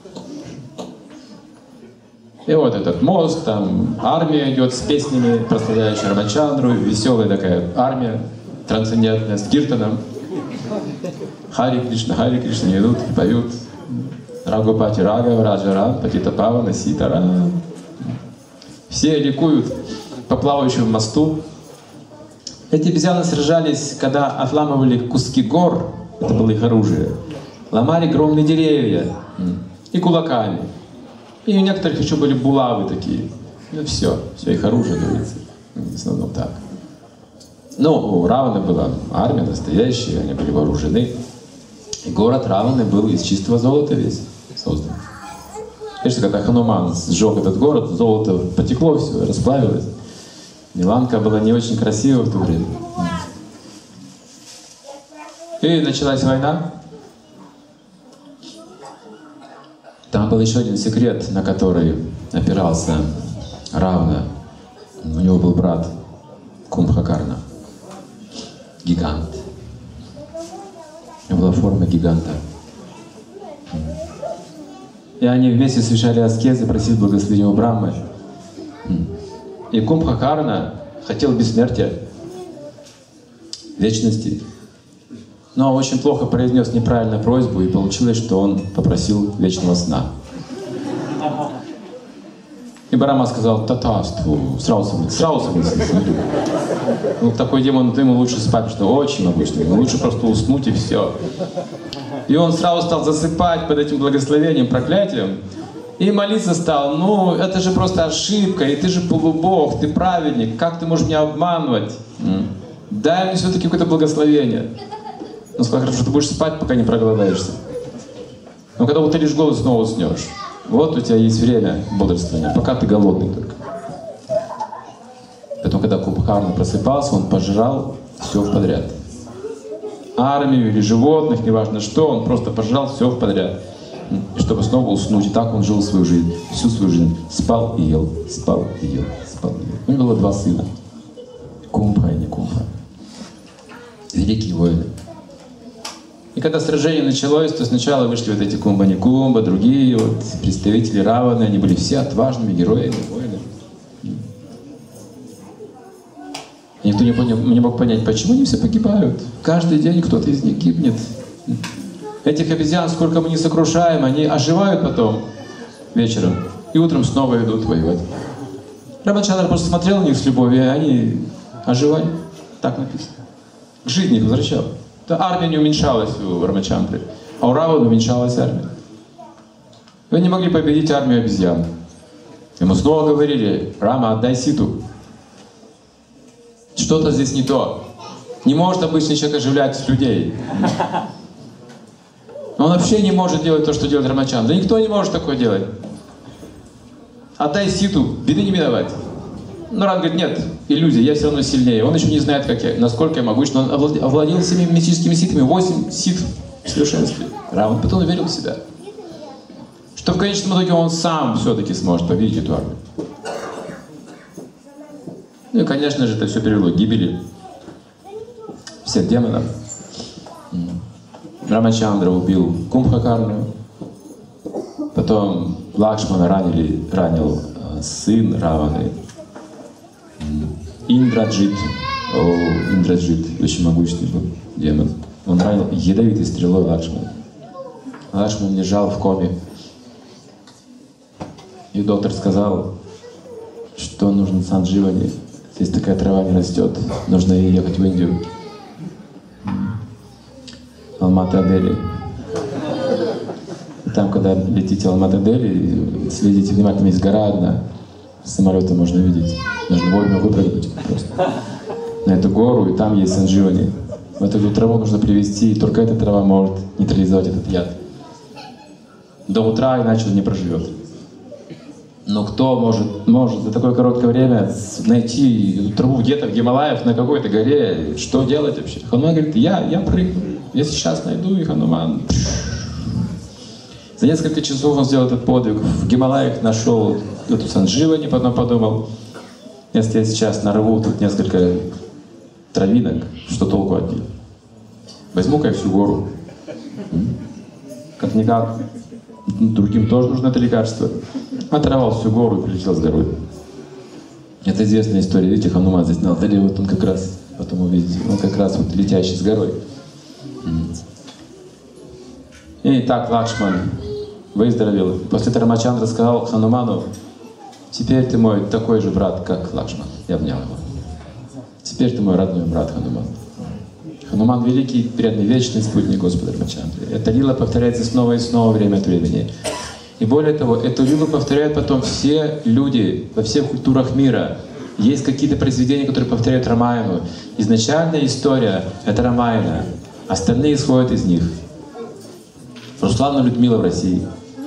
И вот этот мост, там армия идет с песнями, прославляющая Рамачандру, веселая такая армия, трансцендентная, с киртаном. Хари Кришна, Хари Кришна идут, поют. Рагупати Рага, Раджара, Патита Павана, Ситара. Все ликуют по плавающему мосту. Эти обезьяны сражались, когда отламывали куски гор, это было их оружие, ломали огромные деревья и кулаками. И у некоторых еще были булавы такие. Ну все, все их оружие, говорится. В основном так. Ну, у Раваны была армия настоящая, они были вооружены. И город Раваны был из чистого золота весь создан. Конечно, когда Хануман сжег этот город, золото потекло все, расплавилось. Миланка была не очень красива в то время. И началась война. Там был еще один секрет, на который опирался Равана. У него был брат Кумбхакарна, гигант. У него была форма гиганта. И они вместе совершали аскезы, просили благословения у Брамы. И Кумбхакарна хотел бессмертия, вечности. Но очень плохо произнес неправильную просьбу, и получилось, что он попросил вечного сна. И Брахма сказал: татаству, сразу согласился. Ну, такой демон, ему лучше спать, потому что очень могущественный. Ему лучше просто уснуть и все. И он сразу стал засыпать под этим благословением, проклятием. И молиться стал: ну, это же просто ошибка, и ты же полубог, ты праведник, как ты можешь меня обманывать? Дай мне все-таки какое-то благословение. Он сказал: хорошо, ты будешь спать, пока не проголодаешься. Но когда утолишь голод, снова уснешь. Вот у тебя есть время бодрствования, пока ты голодный только. Потом, когда Кумбхакарна просыпался, он пожрал все подряд. Армию или животных, неважно что, он просто пожрал все подряд. И чтобы снова уснуть. И так он жил свою жизнь, всю свою жизнь. Спал и ел, спал и ел, спал и ел. У него было два сына. Кумбха и не Кумбха. Великие воины. И когда сражение началось, то сначала вышли вот эти Кумба-Никумба, другие вот представители Раваны, они были все отважными героями, воинами. Никто не, понял, не мог понять, почему они все погибают. Каждый день кто-то из них гибнет. Этих обезьян, сколько мы не сокрушаем, они оживают потом вечером и утром снова идут воевать. Рамачандра просто смотрел на них с любовью, и они оживали. Так написано. К жизни их возвращал. Армия не уменьшалась у Рамачандры, а у Раваны уменьшалась армия. Вы не могли победить армию обезьян. Ему снова говорили: Рама, отдай Ситу. Что-то здесь не то. Не может обычный человек оживлять людей. Он вообще не может делать то, что делает Рамачандра. Никто не может такое делать. Отдай Ситу, беды не миновать. Но Рам говорит: нет, иллюзия, я все равно сильнее. Он еще не знает, как я, насколько я могу, что он овладел всеми мистическими ситами, восемь сит в совершенстве. Рам потом уверил в себя, что в конечном итоге он сам все-таки сможет победить эту армию. Ну и, конечно же, это все привело к гибели всех демонов. Рамачандра убил Кумбхакарну, потом Лакшмана ранили, ранил сын Раваны, Индраджит. О, Индраджит, очень могущественный был демон. Он ранил ядовитой стрелой Лакшмана. Лакшман лежал в коме. И доктор сказал, что нужно сандживани. Здесь такая трава не растет, нужно ехать в Индию. Алматы-Адели. Там, когда летите в Алматы-Адели, следите внимательно, есть гора одна. С самолета можно видеть. Нужно вовремя выпрыгнуть просто на эту гору, и там есть сандживани. В эту траву нужно привезти, и только эта трава может нейтрализовать этот яд. До утра, иначе он не проживет. Но кто может, может за такое короткое время найти эту траву где-то в Гималаях, на какой-то горе? Что делать вообще? Хануман говорит: я, я прыгну. Я сейчас найду, и Хануман... За несколько часов он сделал этот подвиг. В Гималаях нашел эту сандживани, потом подумал: если я сейчас нарву тут несколько травинок, что толку от них? Возьму-ка я всю гору. Как-никак, другим тоже нужно это лекарство. Оторвал всю гору и прилетел с горой. Это известная история. Видите, Хануман здесь на алтаре, вот он как раз, потом увидите, он как раз вот летящий с горой. И так Лакшман выздоровел. После этого Рамачандра сказал Хануману: теперь ты мой такой же брат, как Лакшман. Я обнял его. Теперь ты мой родной брат, Хануман. Хануман — великий, преданный, вечный спутник Господа Рамачандры. Эта лила повторяется снова и снова время от времени. И более того, эту лилу повторяют потом все люди во всех культурах мира. Есть какие-то произведения, которые повторяют Рамаяну. Изначальная история — это Рамаяна. Остальные исходят из них. Руслана Людмила в России.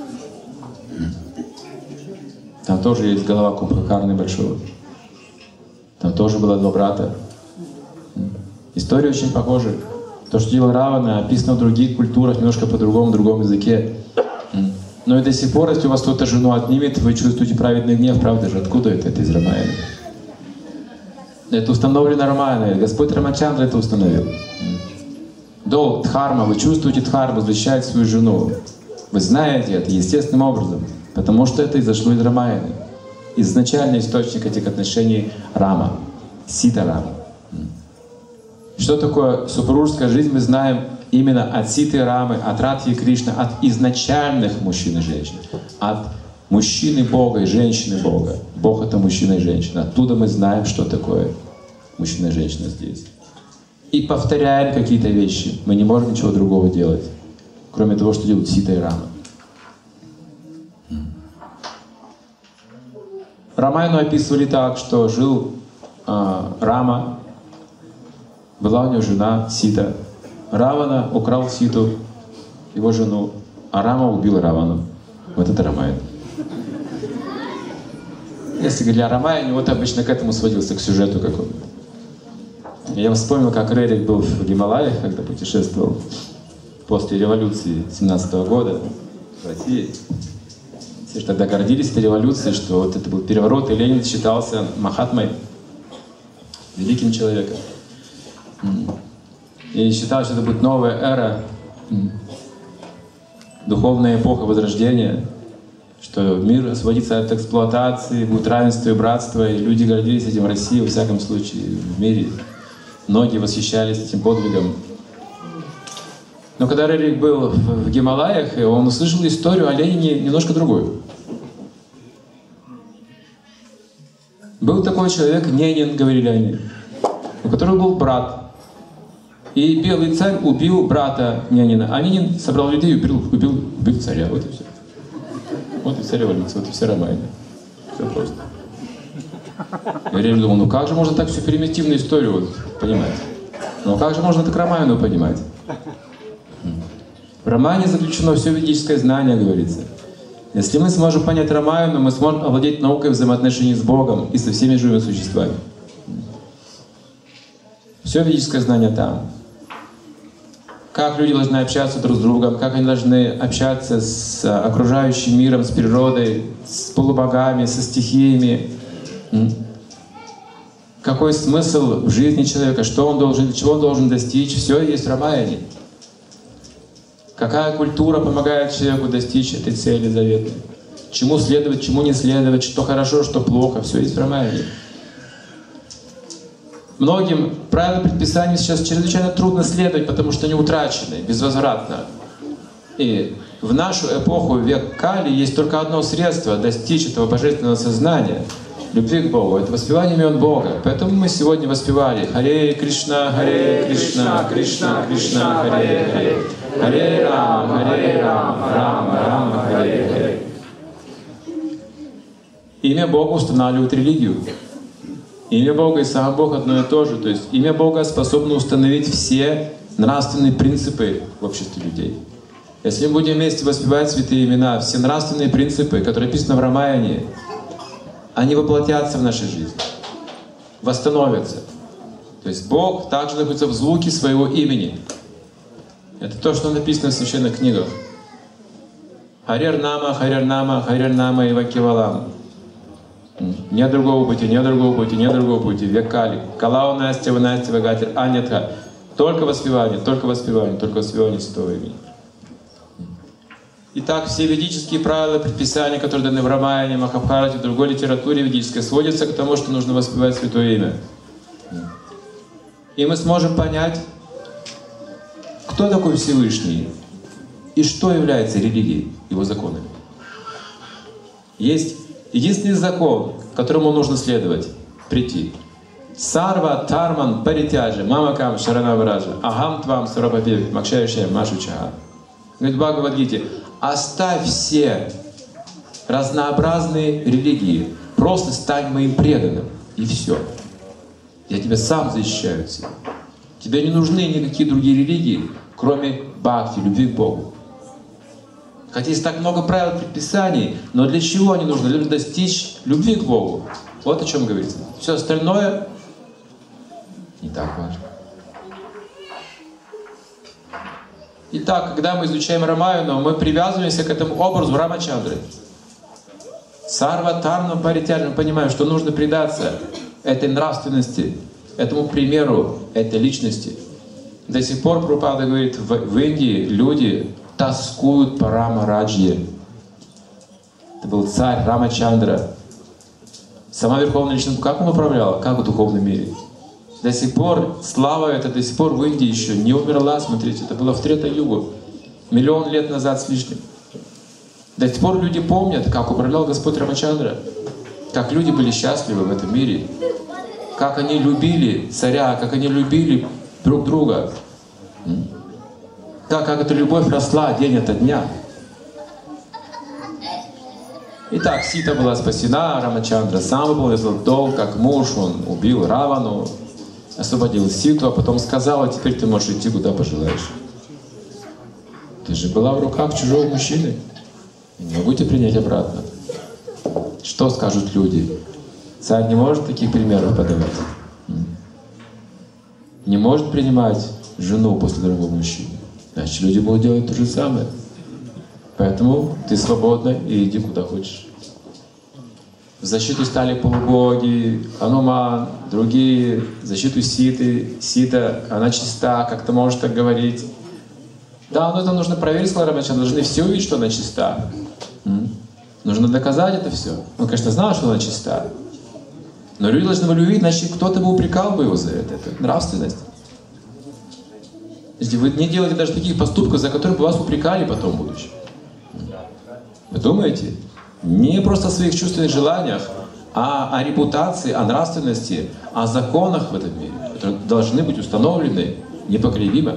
Там тоже есть голова Кумбхакарны большого. Там тоже было два брата. История очень похожа. То, что делал Равана, описано в других культурах, немножко по-другому, в другом языке. Но и до сих пор, если у вас кто-то жену отнимет, вы чувствуете праведный гнев, правда же? Откуда это? Это из Рамаяны. Это установлено Рамаяной. Господь Рамачандра это установил. Долг, дхарма, вы чувствуете дхарму, защищать свою жену. Вы знаете это естественным образом, потому что это изошло из Рамаяны. Изначальный источник этих отношений — Рама, Сита Рама. Что такое супружеская жизнь, мы знаем именно от Ситы Рамы, от Радхи и Кришны, от изначальных мужчин и женщин, от мужчины Бога и женщины Бога. Бог — это мужчина и женщина. Оттуда мы знаем, что такое мужчина и женщина здесь. И повторяем какие-то вещи. Мы не можем ничего другого делать, кроме того, что делают Сита и Рама. Рамаяну описывали так, что жил э, Рама, была у него жена Сита. Равана украл Ситу, его жену, а Рама убил Равану. Вот это Рамаян. Если говорили о Рамаяне, вот обычно к этому сводился, к сюжету какому-то. Я вспомнил, как Рерих был в Гималаях, когда путешествовал после революции семнадцатого года в России. Все же тогда гордились этой революцией, что вот это был переворот, и Ленин считался Махатмой, великим человеком. И считалось, что это будет новая эра Духовная эпоха Возрождения, что мир освободится от эксплуатации, будет равенство и братство, и люди гордились этим в России, во всяком случае, в мире. Многие восхищались этим подвигом. Но когда Рерих был в Гималаях, он услышал историю о Ленине немножко другую. Был такой человек, Ненин, говорили они, у которого был брат. И белый царь убил брата Ненина. А Ненин собрал людей и убил, убил, убил царя. Вот и все. Вот и вся революция, вот и вся Ромайна. Все просто. Я реально думал, ну как же можно так всю примитивную историю вот, понимать? Ну как же можно так Ромайну понимать? В Ромайне заключено все ведическое знание, говорится. Если мы сможем понять Ромайну, мы сможем овладеть наукой взаимоотношений с Богом и со всеми живыми существами. Все ведическое знание там. Как люди должны общаться друг с другом, как они должны общаться с окружающим миром, с природой, с полубогами, со стихиями. Какой смысл в жизни человека, что он должен, чего он должен достичь, все есть в Рамаяне. Какая культура помогает человеку достичь этой цели заветной. Чему следовать, чему не следовать, что хорошо, что плохо, все есть в Рамаяне. Многим правилам предписаниям сейчас чрезвычайно трудно следовать, потому что они утрачены безвозвратно. И в нашу эпоху, век Кали, есть только одно средство достичь этого божественного сознания, любви к Богу. Это воспевание имен Бога. Поэтому мы сегодня воспевали Харе Кришна, Харе Кришна, Кришна, Кришна, Харе Харе. Харе Рама, Харе Рама, Рама, Рама, Харе Харе. Имя Бога устанавливает религию. Имя Бога и сам Бог одно и то же. То есть имя Бога способно установить все нравственные принципы в обществе людей. Если мы будем вместе воспевать святые имена, все нравственные принципы, которые описаны в Рамаяне, они воплотятся в нашей жизни, восстановятся. То есть Бог также находится в звуке своего имени. Это то, что написано в священных книгах. Харер Нама, Харер Нама, Харер Нама и Вакивалам. Нет другого пути, нет другого пути, нет другого пути. Векали. Калау Настя, Настя, Вагатир, Анятха. Только воспевание, только воспевание, только воспевание святого имени. Итак, все ведические правила, предписания, которые даны в Рамаяне, Махабхарате, в другой литературе ведической, сводятся к тому, что нужно воспевать святое имя. И мы сможем понять, кто такой Всевышний и что является религией, его законами. Есть единственный закон, которому нужно следовать, прийти. Сарва Тарман Паритяжи, Мамакам Шаранаваража, Агам Твам Сарабабеви, Макшающая Машучага. Говорит в Бхагавад-гите, оставь все разнообразные религии, просто стань моим преданным, и все. Я тебя сам защищаю от себя. Тебе не нужны никакие другие религии, кроме бхакти, любви к Богу. Хотя есть так много правил, предписаний, но для чего они нужны? Для достичь любви к Богу. Вот о чем говорится. Все остальное не так важно. Итак, когда мы изучаем Рамаяну, мы привязываемся к этому образу Рамачандры. Сарва Тарна Паритяжа, мы понимаем, что нужно предаться этой нравственности, этому примеру, этой личности. До сих пор Прабхупада говорит, в, в Индии люди тоскуют по Рама-Раджье. Это был царь Рамачандра. Сама Верховная Личность, как он управлял, как в духовном мире. До сих пор слава эта до сих пор в Индии еще не умерла, смотрите, это было в Трета-югу, миллион лет назад с лишним. До сих пор люди помнят, как управлял Господь Рамачандра, как люди были счастливы в этом мире, как они любили царя, как они любили друг друга, как, как эта любовь росла день ото дня. Итак, Сита была спасена, Рамачандра сам выполнил свой долг, как муж, он убил Равану, освободил Ситу, а потом сказал, а теперь ты можешь идти куда пожелаешь. Ты же была в руках чужого мужчины. Я не могу тебя принять обратно. Что скажут люди? Царь не может таких примеров подавать. Не может принимать жену после другого мужчины. Значит, люди будут делать то же самое. Поэтому ты свободна и иди куда хочешь. В защиту стали полубоги, Хануман, другие, в защиту Ситы. Сита, она чиста, как ты можешь так говорить. Да, но это нужно проверить, сказал Рамачандра, должны все увидеть, что она чиста. М? Нужно доказать это все. Он, конечно, знал, что она чиста. Но люди должны были увидеть, иначе кто-то бы упрекал бы его за это. Это нравственность. Если вы не делаете даже таких поступков, за которые бы вас упрекали потом в будущем. Вы думаете? Не просто о своих чувственных желаниях, а о репутации, о нравственности, о законах в этом мире, которые должны быть установлены непоколебимо.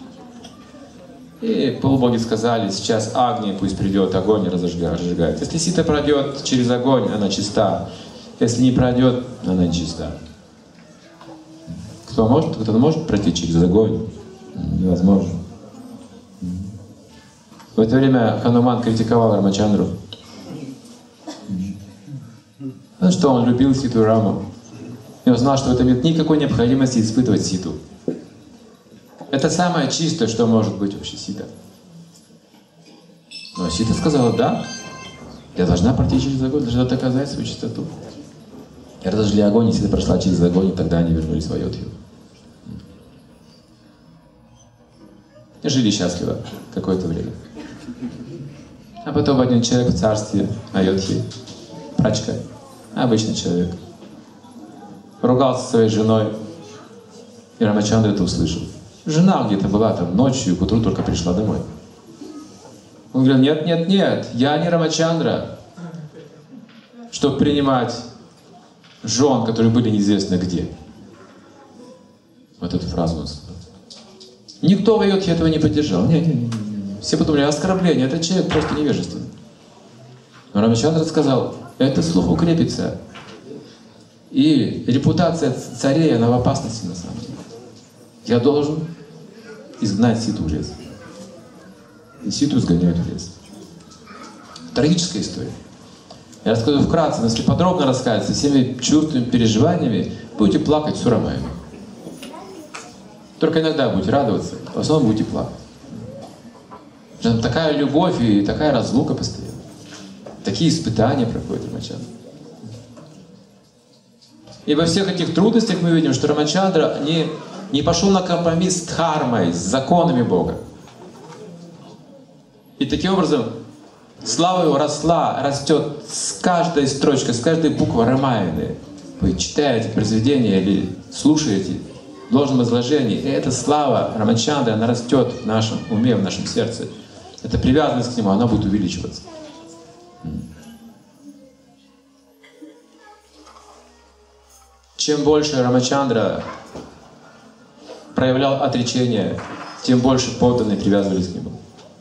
И полубоги сказали, сейчас Агни пусть придет, огонь и разжигает. Если сита пройдет через огонь, она чиста. Если не пройдет, она нечиста. Кто может, кто-то может пройти через огонь? Невозможно. В это время Хануман критиковал Рамачандру. Потому что он любил Ситу Раму. И он знал, что в этом нет никакой необходимости испытывать Ситу. Это самое чистое, что может быть вообще Сита. Но Сита сказала, да, я должна пройти через огонь, должна доказать свою чистоту. И разожгли огонь, и Сита прошла через огонь, и тогда они вернулись в Айодхью. И жили счастливо какое-то время. А потом один человек в царстве Айодхи, прачка, обычный человек, ругался со своей женой, и Рамачандра это услышал. Жена где-то была там ночью, к утру только пришла домой. Он говорил, нет, нет, нет, я не Рамачандра, чтобы принимать жен, которые были неизвестно где. Вот эту фразу он сказал. Никто в Айодхе этого не поддержал. Не, не, не. Все подумали, оскорбление, этот человек просто невежественный. Но Рамачандра сказал, это слух укрепится. И репутация царей, она в опасности на самом деле. Я должен изгнать Ситу в лес. И Ситу изгоняют в лес. Трагическая история. Я расскажу вкратце, но если подробно рассказать со всеми чувствами, переживаниями, будете плакать всю Рамаяну. Только иногда будете радоваться, в основном будете плакать. Там такая любовь и такая разлука постоянно. Такие испытания проходят Рамачандра. И во всех этих трудностях мы видим, что Рамачандра не, не пошел на компромисс с дхармой, с законами Бога. И таким образом слава его росла, растет с каждой строчкой, с каждой буквой Рамаяны. Вы читаете произведения или слушаете в должном изложении, и эта слава Рамачандры, она растет в нашем уме, в нашем сердце. Эта привязанность к нему, она будет увеличиваться. Чем больше Рамачандра проявлял отречение, тем больше подданные привязывались к нему.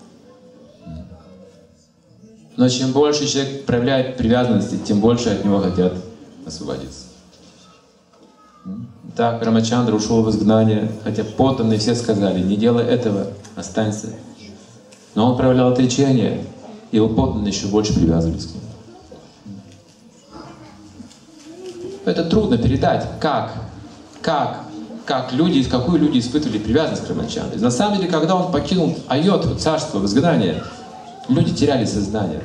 Но чем больше человек проявляет привязанности, тем больше от него хотят освободиться. Так Рамачандра ушел в изгнание, хотя подданные все сказали, не делай этого, останься. Но он проявлял отречение, и его подданные еще больше привязывались к нему. Это трудно передать, как, как, как люди, какую люди испытывали привязанность к Рамачандре. На самом деле, когда он покинул Айодху, царство, в изгнание, люди теряли сознание.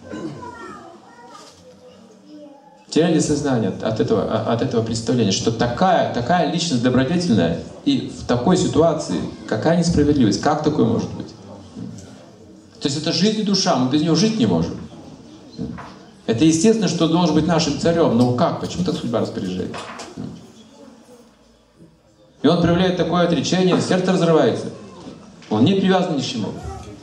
Теряли сознание от этого, от этого представления, что такая, такая личность добродетельная, и в такой ситуации, какая несправедливость, как такое может быть? То есть это жизнь и душа, мы без него жить не можем. Это естественно, что он должен быть нашим царем, но как? Почему так судьба распоряжается? И он проявляет такое отречение, сердце разрывается. Он не привязан ни к чему.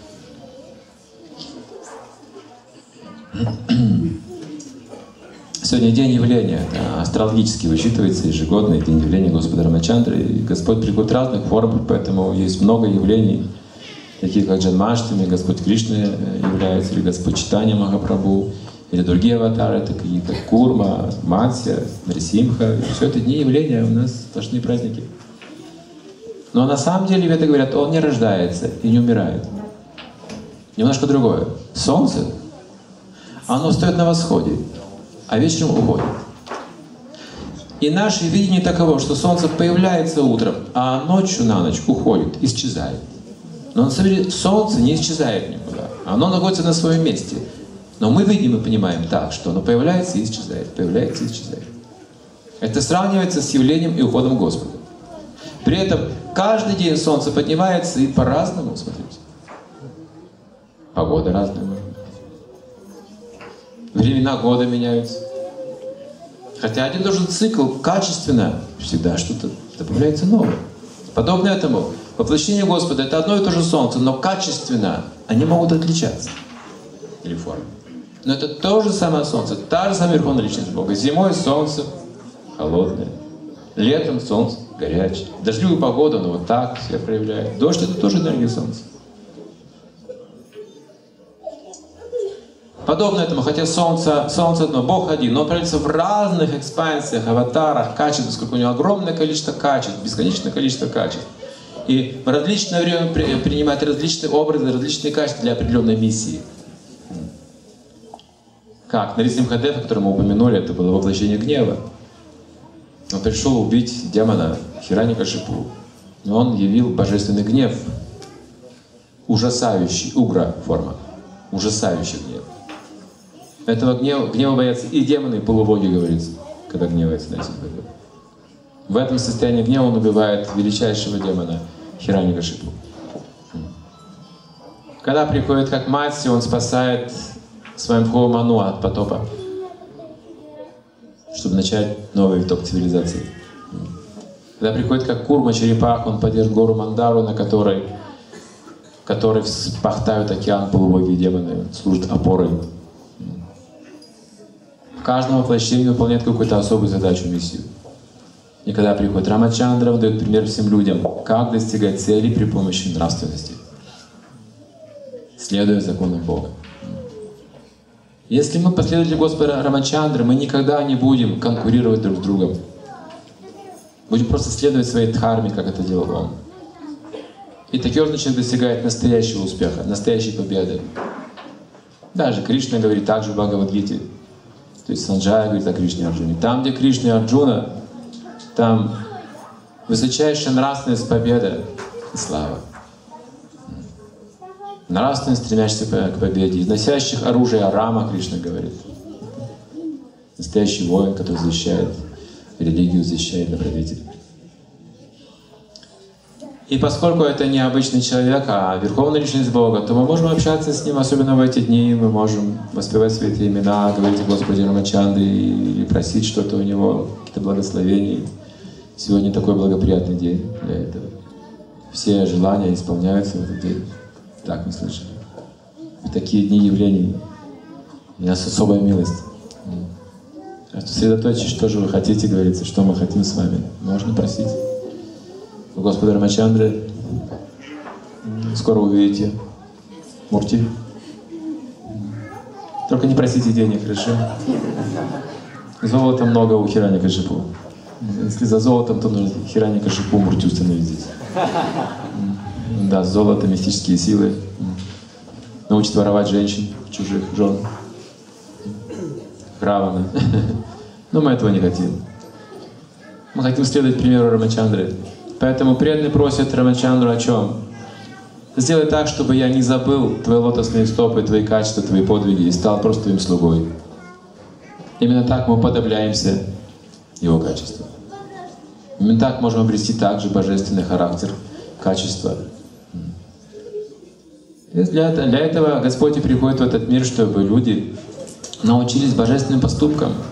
Сегодня день явления, да, астрологически высчитывается ежегодный день явления Господа Рамачандры. И Господь приходит в разных формах, поэтому есть много явлений, такие как Джанмаштами, Господь Кришна является, или Господь Чайтанья Махапрабху, или другие аватары, такие как Курма, Матсья, Нарисимха. Все это дни явления, у нас сплошные праздники. Но на самом деле, веды говорят, он не рождается и не умирает. Немножко другое. Солнце, оно встает на восходе, а вечером уходит. И наше видение таково, что солнце появляется утром, а ночью на ночь уходит, исчезает. Но на самом деле солнце не исчезает никуда. Оно находится на своем месте. Но мы видим и понимаем так, что оно появляется и исчезает, появляется и исчезает. Это сравнивается с явлением и уходом Господа. При этом каждый день солнце поднимается и по-разному, смотрите. Погода разная может быть. Времена года меняются. Хотя один и тот же цикл качественно всегда что-то добавляется новое. Подобно этому, воплощение Господа — это одно и то же солнце, но качественно они могут отличаться. Или формы. Но это то же самое солнце, та же самая Верховная Личность Бога. Зимой солнце холодное, летом солнце горячее. Дождливую погоду оно вот так себя проявляет. Дождь — это тоже энергия солнца. Подобно этому, хотя солнце, солнце одно, Бог один, но он проявляется в разных экспансиях, аватарах, качествах, сколько у него огромное количество качеств, бесконечное количество качеств. И в различное время принимает различные образы, различные качества для определенной миссии. Как? Нарисимхадев, о котором мы упомянули, это было воплощение гнева. Он пришел убить демона Хираньякашипу. Но он явил божественный гнев. Ужасающий, угра форма. Ужасающий гнев. Этого гнева, гнева боятся и демоны, и полубоги, говорится, когда гневается Нарисимхадев. В этом состоянии гнева он убивает величайшего демона Хираньякашипу. Когда приходит как мать, он спасает Свамбху Ману от потопа, чтобы начать новый виток цивилизации. Когда приходит как Курма черепах, он поддержит гору Мандару, на которой, которой вспахтают океан полубоги и демоны, служит опорой. В каждом воплощении выполняет какую-то особую задачу, миссию. И когда приходит Рамачандра, он дает пример всем людям, как достигать цели при помощи нравственности, следуя законам Бога. Если мы последователи Господа Рамачандры, мы никогда не будем конкурировать друг с другом. Будем просто следовать своей дхарме, как это делал он. И таким образом человек достигает настоящего успеха, настоящей победы. Даже Кришна говорит также в Бхагавад-гите. То есть Санджая говорит о Кришне и Арджуне. Там, где Кришна и Арджуна, там высочайшая нравственность, победа и слава. Нравственно стремящихся к победе, износящих оружие Арама, Кришна говорит. Настоящий воин, который защищает религию, защищает добродетель. И поскольку это не обычный человек, а Верховная Личность Бога, то мы можем общаться с Ним, особенно в эти дни, мы можем воспевать святые имена, говорить о Господе Рамачандре и просить что-то у Него, какие-то благословения. Сегодня такой благоприятный день для этого. Все желания исполняются в этот день. Так мы слышали. В такие дни явлений у нас особая милость. Сосредоточьтесь, что же вы хотите, говорится, что мы хотим с вами. Можно просить. У Господа Рамачандры скоро увидите Мурти. Только не просите денег, хорошо? Золота много у Хираньякашипу. Если за золотом, то нужно Хираньякашипу Мурти установить здесь. Да, золото, мистические силы. Научит воровать женщин, чужих жен. Равана. Но мы этого не хотим. Мы хотим следовать примеру Рамачандры. Поэтому преданные просят Рамачандру о чем? Сделай так, чтобы я не забыл твои лотосные стопы, твои качества, твои подвиги и стал просто твоим слугой. Именно так мы уподобляемся его качеству. Именно так можем обрести также божественный характер, качество. Для, для этого Господь и приходит в этот мир, чтобы люди научились божественным поступкам,